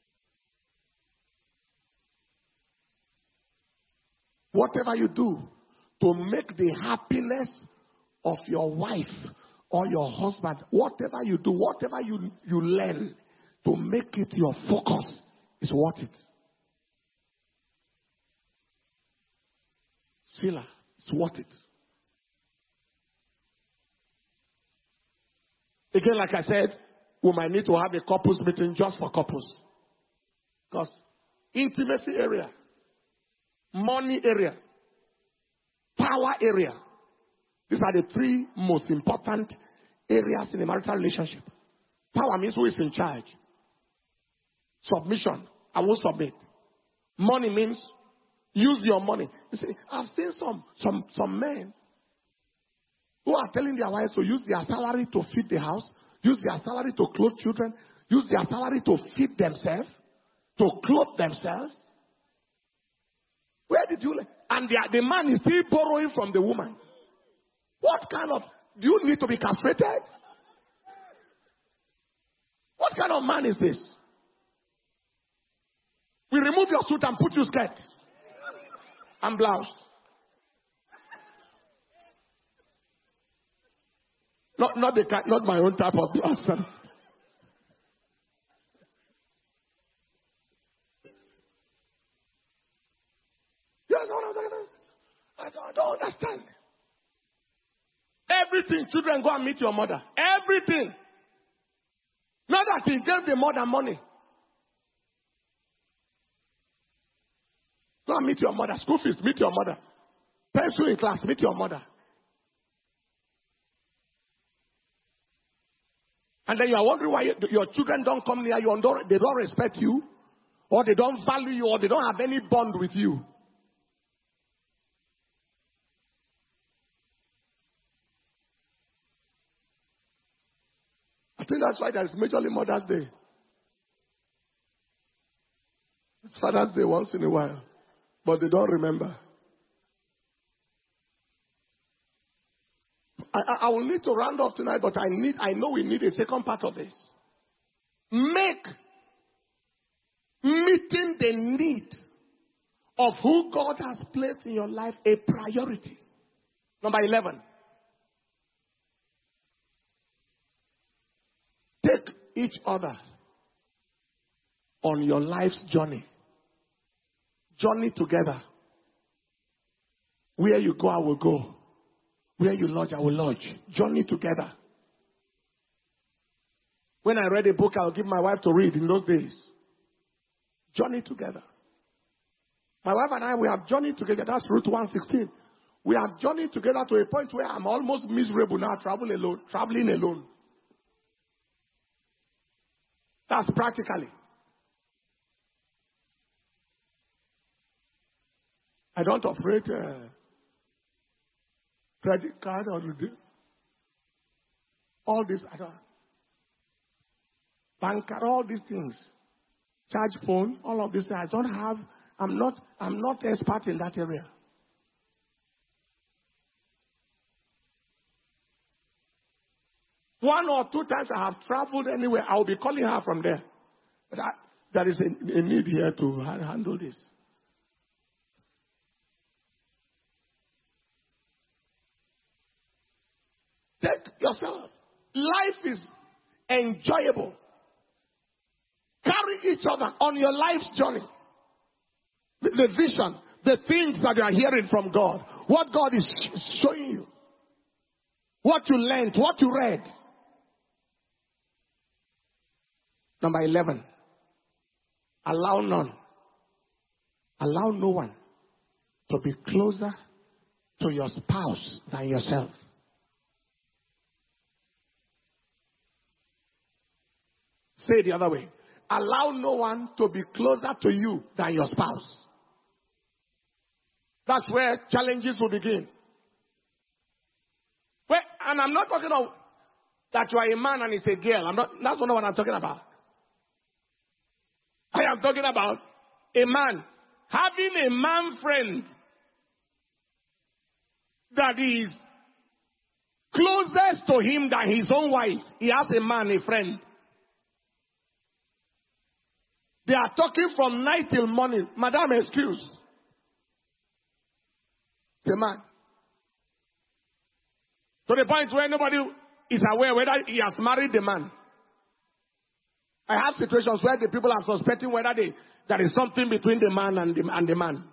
Whatever you do to make the happiness of your wife or your husband, whatever you do, whatever you learn to make it your focus is worth it. Sheila, it's worth it. Again, like I said, we might need to have a couples meeting just for couples. Because intimacy area, money area, power area, these are the three most important areas in a marital relationship. Power means who is in charge. Submission, I will submit. Money means use your money. You see, I've seen some men who are telling their wives to use their salary to feed the house, use their salary to clothe children, use their salary to feed themselves, to clothe themselves. Where did you learn? And the man is still borrowing from the woman. What kind of, do you need to be castrated? What kind of man is this? We remove your suit and put you skirt and blouse. Not my own type of blouse. I don't understand. Everything, children, go and meet your mother. Everything. Not that he gave the mother money. Go and meet your mother. School fees, meet your mother. Pencil in class, meet your mother. And then you are wondering why your children don't come near you, they don't respect you, or they don't value you, or they don't have any bond with you. I think that's why there's majorly Mother's Day. It's Father's Day once in a while, but they don't remember. I will need to round off tonight, but I know we need a second part of this. Make meeting the need of who God has placed in your life a priority. Number 11. Take each other on your life's journey. Journey together. Where you go, I will go. Where you lodge, I will lodge. Journey together. When I read a book, I'll give my wife to read in those days. Journey together. My wife and I, we have journeyed together. That's Route 116. We have journeyed together to a point where I'm almost miserable now, traveling alone. That's practically. I don't operate credit card or all this. I don't. Bank card, all these things. Charge phone, all of this. I don't have. I'm not expert in that area. One or two times I have traveled anywhere, I will be calling her from there. But There is a need here to handle this. Take yourself. Life is enjoyable. Carry each other on your life's journey. The vision, the things that you are hearing from God, what God is showing you, what you learned, what you read. Number 11, allow no one to be closer to your spouse than yourself. Say it the other way. Allow no one to be closer to you than your spouse. That's where challenges will begin. Well, and I'm not talking about that you are a man and it's a girl. That's not what I'm talking about. I am talking about a man having a man friend that is closest to him than his own wife. He has a man, a friend. They are talking from night till morning. Madam, excuse. The man. To the point where nobody is aware whether he has married the man. I have situations where the people are suspecting whether there is something between the man and the man.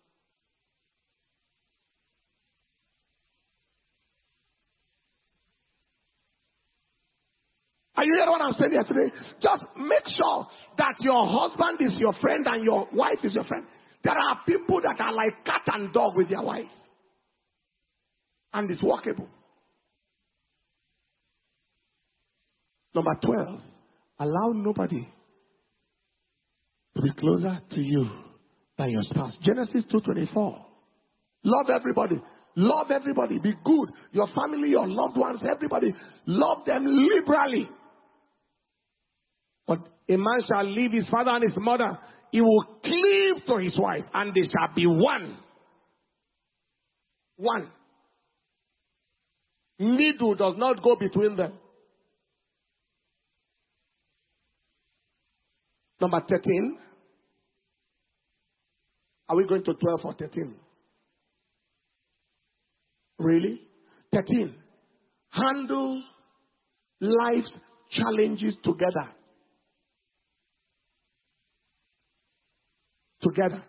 Are you hearing what I'm saying here today? Just make sure that your husband is your friend and your wife is your friend. There are people that are like cat and dog with their wife. And it's workable. Number 12, allow nobody to be closer to you than your spouse. Genesis 2:24. Love everybody. Love everybody. Be good. Your family, your loved ones, everybody. Love them liberally. But a man shall leave his father and his mother. He will cleave to his wife, and they shall be one. One. Needle does not go between them. Number 13. Are we going to 12 or 13? Really? 13. Handle life's challenges together. Together.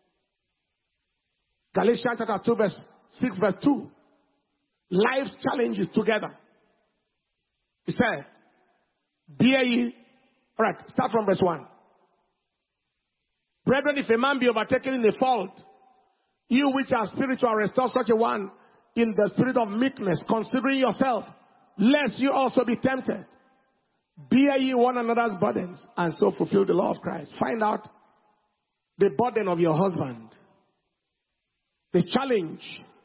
Galatians chapter 2 verse 6 verse 2. Life's challenges together. He said, bear ye. All right, start from verse 1. Brethren, if a man be overtaken in a fault, you which are spiritual, restore such a one in the spirit of meekness, considering yourself, lest you also be tempted. Bear ye one another's burdens, and so fulfill the law of Christ. Find out the burden of your husband, the challenge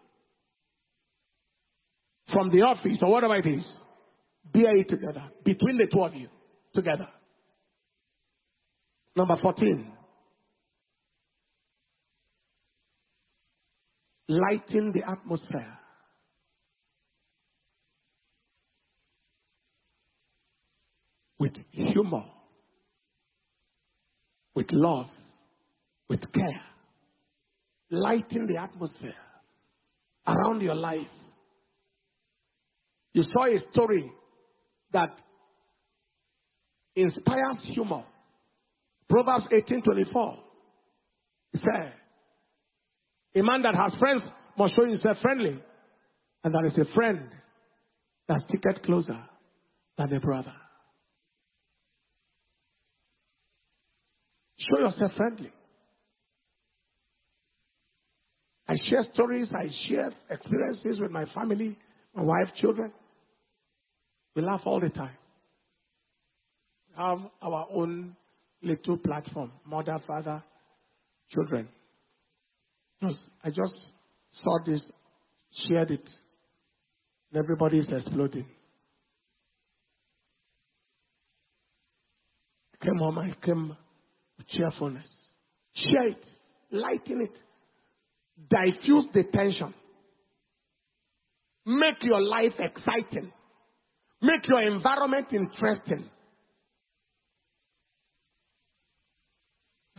from the office or whatever it is. Bear it together, between the two of you, together. Number 14. Lighten the atmosphere. With humor, with love, with care. Lighten the atmosphere around your life. You saw a story that inspires humor. Proverbs 18:24. It says, a man that has friends must show himself friendly. And there is a friend that sticketh closer than a brother. Show yourself friendly. I share stories, I share experiences with my family, my wife, children. We laugh all the time. We have our own little platform, mother, father, children. I just saw this, shared it, and everybody is exploding. I came home, I came with cheerfulness. Share it, lighten it, diffuse the tension. Make your life exciting. Make your environment interesting.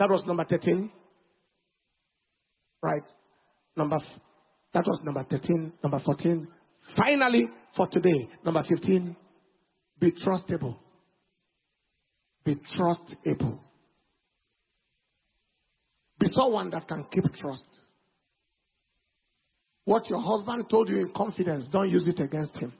That was number 13. Right. That was number 13. Number 14. Finally, for today, number 15. Be trustable. Be trustable. Be someone that can keep trust. What your husband told you in confidence, don't use it against him.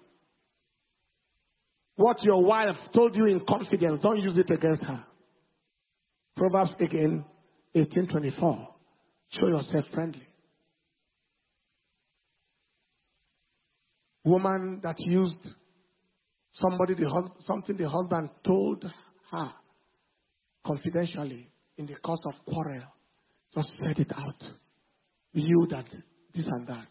What your wife told you in confidence, don't use it against her. Proverbs again, 18:24. Show yourself friendly. Woman that used something the husband told her confidentially in the course of quarrel, just said it out. You that this and that.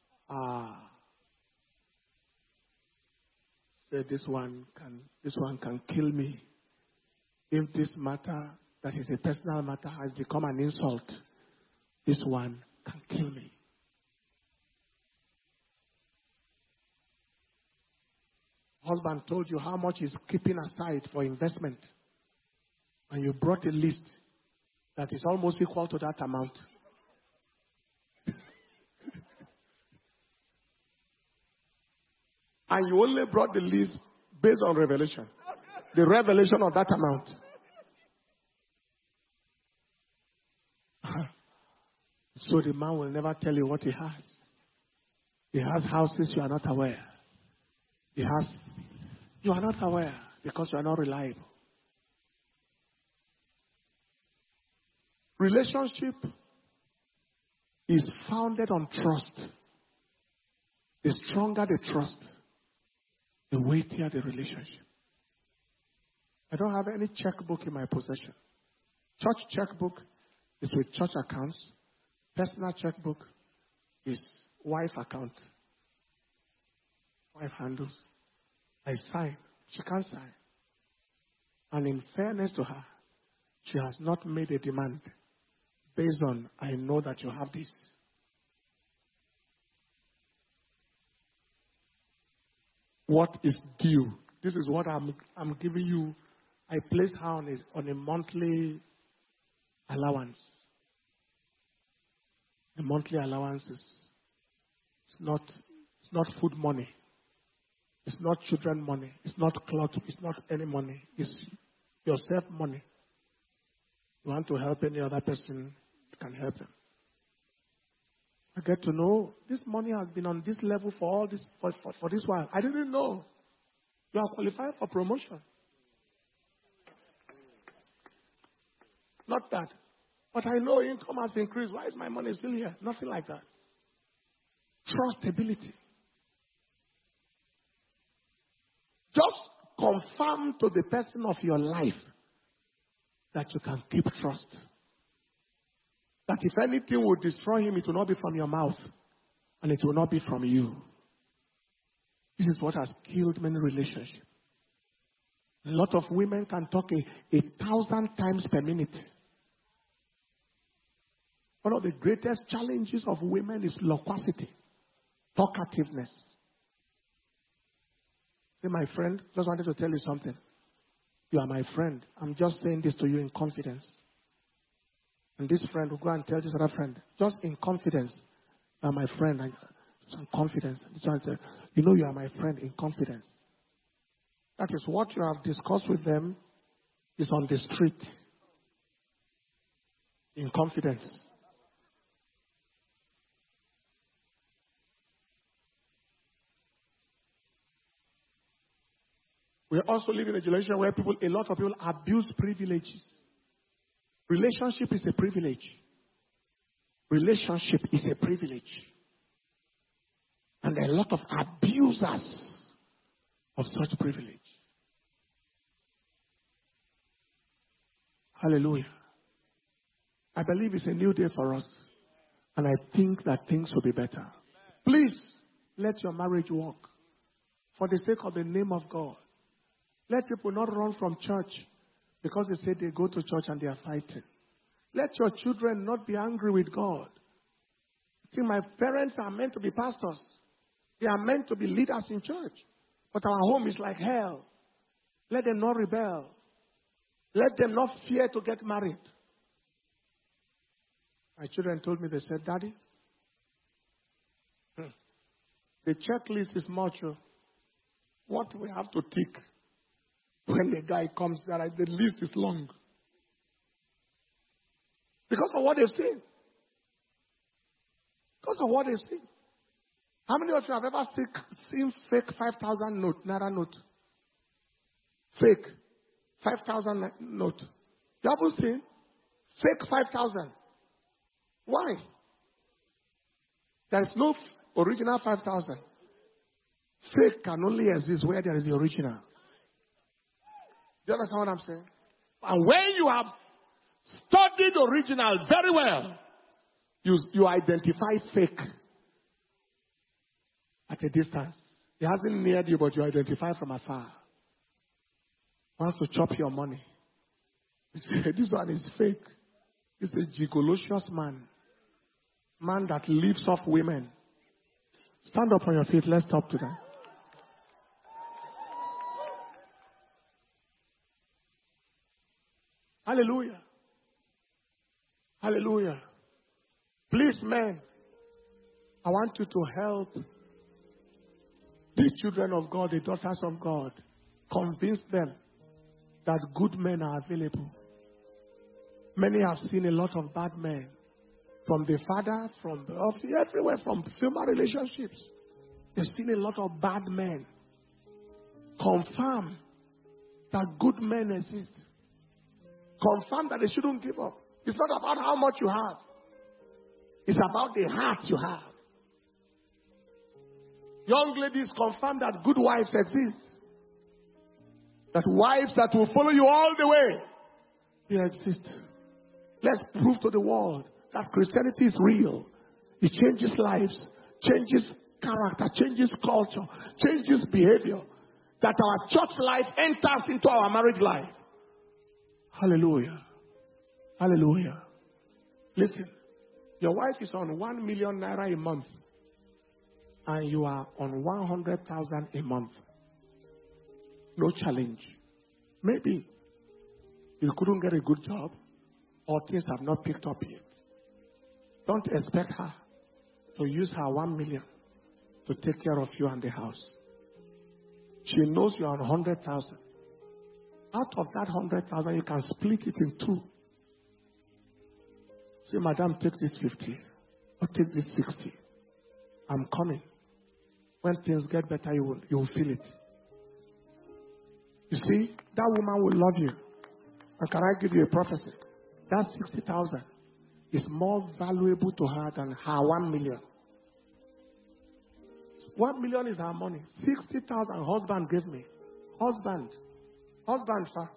Say this one can kill me. If this matter that is a personal matter has become an insult, this one can kill me. Husband told you how much he's keeping aside for investment, and you brought a list that is almost equal to that amount. And you only brought the list based on revelation. The revelation of that amount. So the man will never tell you what he has. He has houses you are not aware. You are not aware because you are not reliable. Relationship is founded on trust. The stronger the trust, the weightier the relationship. I don't have any checkbook in my possession. Church checkbook is with church accounts. Personal checkbook is wife account. Wife handles. I sign. She can't sign. And in fairness to her, she has not made a demand based on, I know that you have this. What is due? This is what I'm giving you. I placed her on a monthly allowance. The monthly allowance is not food money. It's not children money. It's not cloth. It's not any money. It's yourself money. You want to help any other person, you can help them. I get to know this money has been on this level for all this for this while. I didn't know. You are qualified for promotion. Not that. But I know income has increased. Why is my money still here? Nothing like that. Trustability. Just confirm to the person of your life that you can keep trust. That if anything will destroy him, it will not be from your mouth. And it will not be from you. This is what has killed many relationships. A lot of women can talk 1,000 times per minute. One of the greatest challenges of women is loquacity, talkativeness. Say, my friend, just wanted to tell you something. You are my friend. I'm just saying this to you in confidence. And this friend will go and tell this other friend, just in confidence, you are my friend. Some confidence. This one said, you know you are my friend in confidence. That is what you have discussed with them is on the street. In confidence. We also live in a generation where a lot of people abuse privileges. Relationship is a privilege. Relationship is a privilege. And there are a lot of abusers of such privilege. Hallelujah. I believe it's a new day for us. And I think that things will be better. Please, let your marriage work. For the sake of the name of God. Let people not run from church because they say they go to church and they are fighting. Let your children not be angry with God. See, my parents are meant to be pastors. They are meant to be leaders in church. But our home is like hell. Let them not rebel. Let them not fear to get married. My children told me, they said, Daddy, the checklist is much. What we have to tick when the guy comes there, the list is long. Because of what they've seen. Because of what they've seen. How many of you have ever seen fake 5,000 note, Naira note? Fake 5,000 note. You haven't seen fake 5,000. Why? There is no original 5,000. Fake can only exist where there is the original. Do you understand what I'm saying? And when you have studied original very well, you identify fake at a distance. It hasn't neared you, but you identify from afar. Wants to chop your money. You say, this one is fake. It's a gigolocious man. Man that lives off women. Stand up on your feet. Let's talk to them. Hallelujah. Hallelujah. Please, men, I want you to help the children of God, the daughters of God. Convince them that good men are available. Many have seen a lot of bad men. From the father, from the office, everywhere, from human relationships. They've seen a lot of bad men. Confirm that good men exist. Confirm that they shouldn't give up. It's not about how much you have. It's about the heart you have. Young ladies, confirm that good wives exist. That wives that will follow you all the way, they exist. Let's prove to the world that Christianity is real. It changes lives, changes character, changes culture, changes behavior. That our church life enters into our marriage life. Hallelujah. Hallelujah. Listen, your wife is on 1 million naira a month, and you are on 100,000 a month. No challenge. Maybe you couldn't get a good job, or things have not picked up yet. Don't expect her to use her 1 million to take care of you and the house. She knows you are on 100,000. Out of that 100,000, you can split it in two. Say, Madam, take this 50, or take this 60. I'm coming. When things get better, you will feel it. You see, that woman will love you. And can I give you a prophecy? That 60,000 is more valuable to her than her 1 million. 1 million is her money. 60,000 husband gave me. Husband, sir.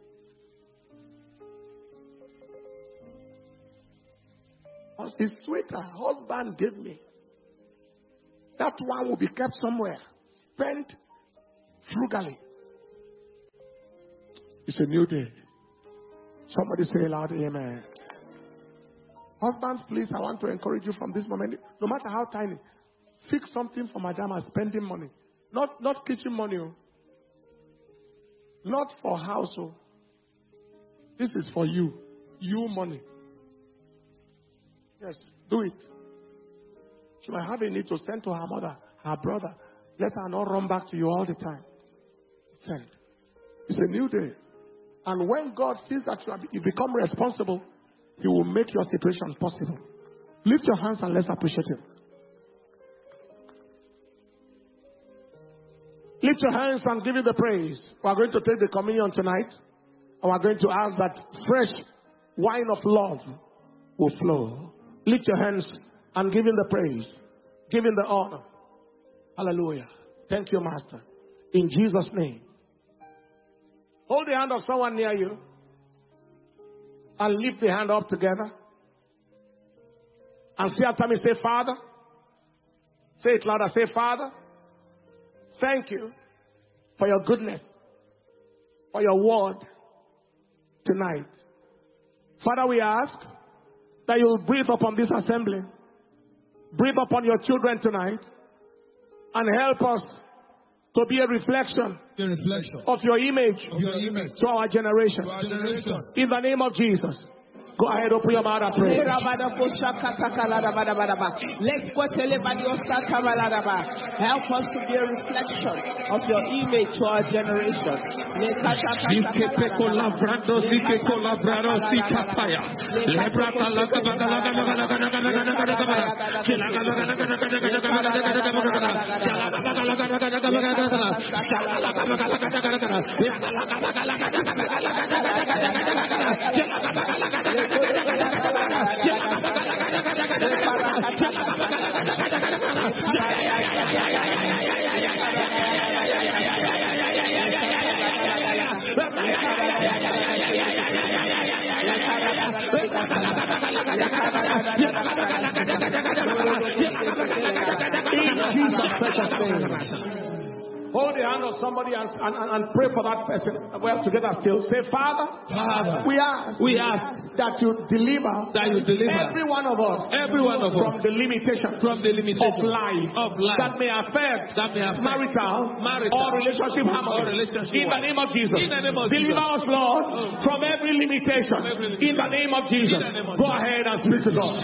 His sweeter, husband gave me. That one will be kept somewhere. Spent frugally. It's a new day. Somebody say loud, amen. Husbands, please, I want to encourage you from this moment. No matter how tiny, fix something for madam and spending money. Not kitchen money. Not for house. This is for you. You money. Yes, do it. She might have a need to send to her mother, her brother. Let her not run back to you all the time. Send. It's a new day. And when God sees that you become responsible, He will make your situation possible. Lift your hands and let's appreciate Him. Lift your hands and give Him the praise. We are going to take the communion tonight. And we are going to ask that fresh wine of love will flow. Lift your hands and give Him the praise. Give Him the honor. Hallelujah. Thank you, Master. In Jesus' name. Hold the hand of someone near you. And lift the hand up together. And say after me, say, Father. Say it louder. Say, Father. Thank you for your goodness. For your word tonight. Father, we ask that you will breathe upon this assembly. Breathe upon your children tonight. And help us to be a reflection of your image to our generation. In the name of Jesus. Go ahead, open your mouth and pray. Let's go help us to be a reflection of your image to our generation. Hold the hand of somebody and pray for that person. Well, together still. Say, Father, we ask that you deliver every one of us from the limitation of life that may affect marital or relationship harmony. In the name of Jesus. Deliver us, Lord, from every limitation. In the name of Jesus. Go ahead and speak to God.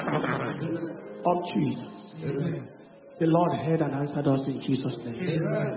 Of Jesus. The Lord heard and answered us in Jesus' name.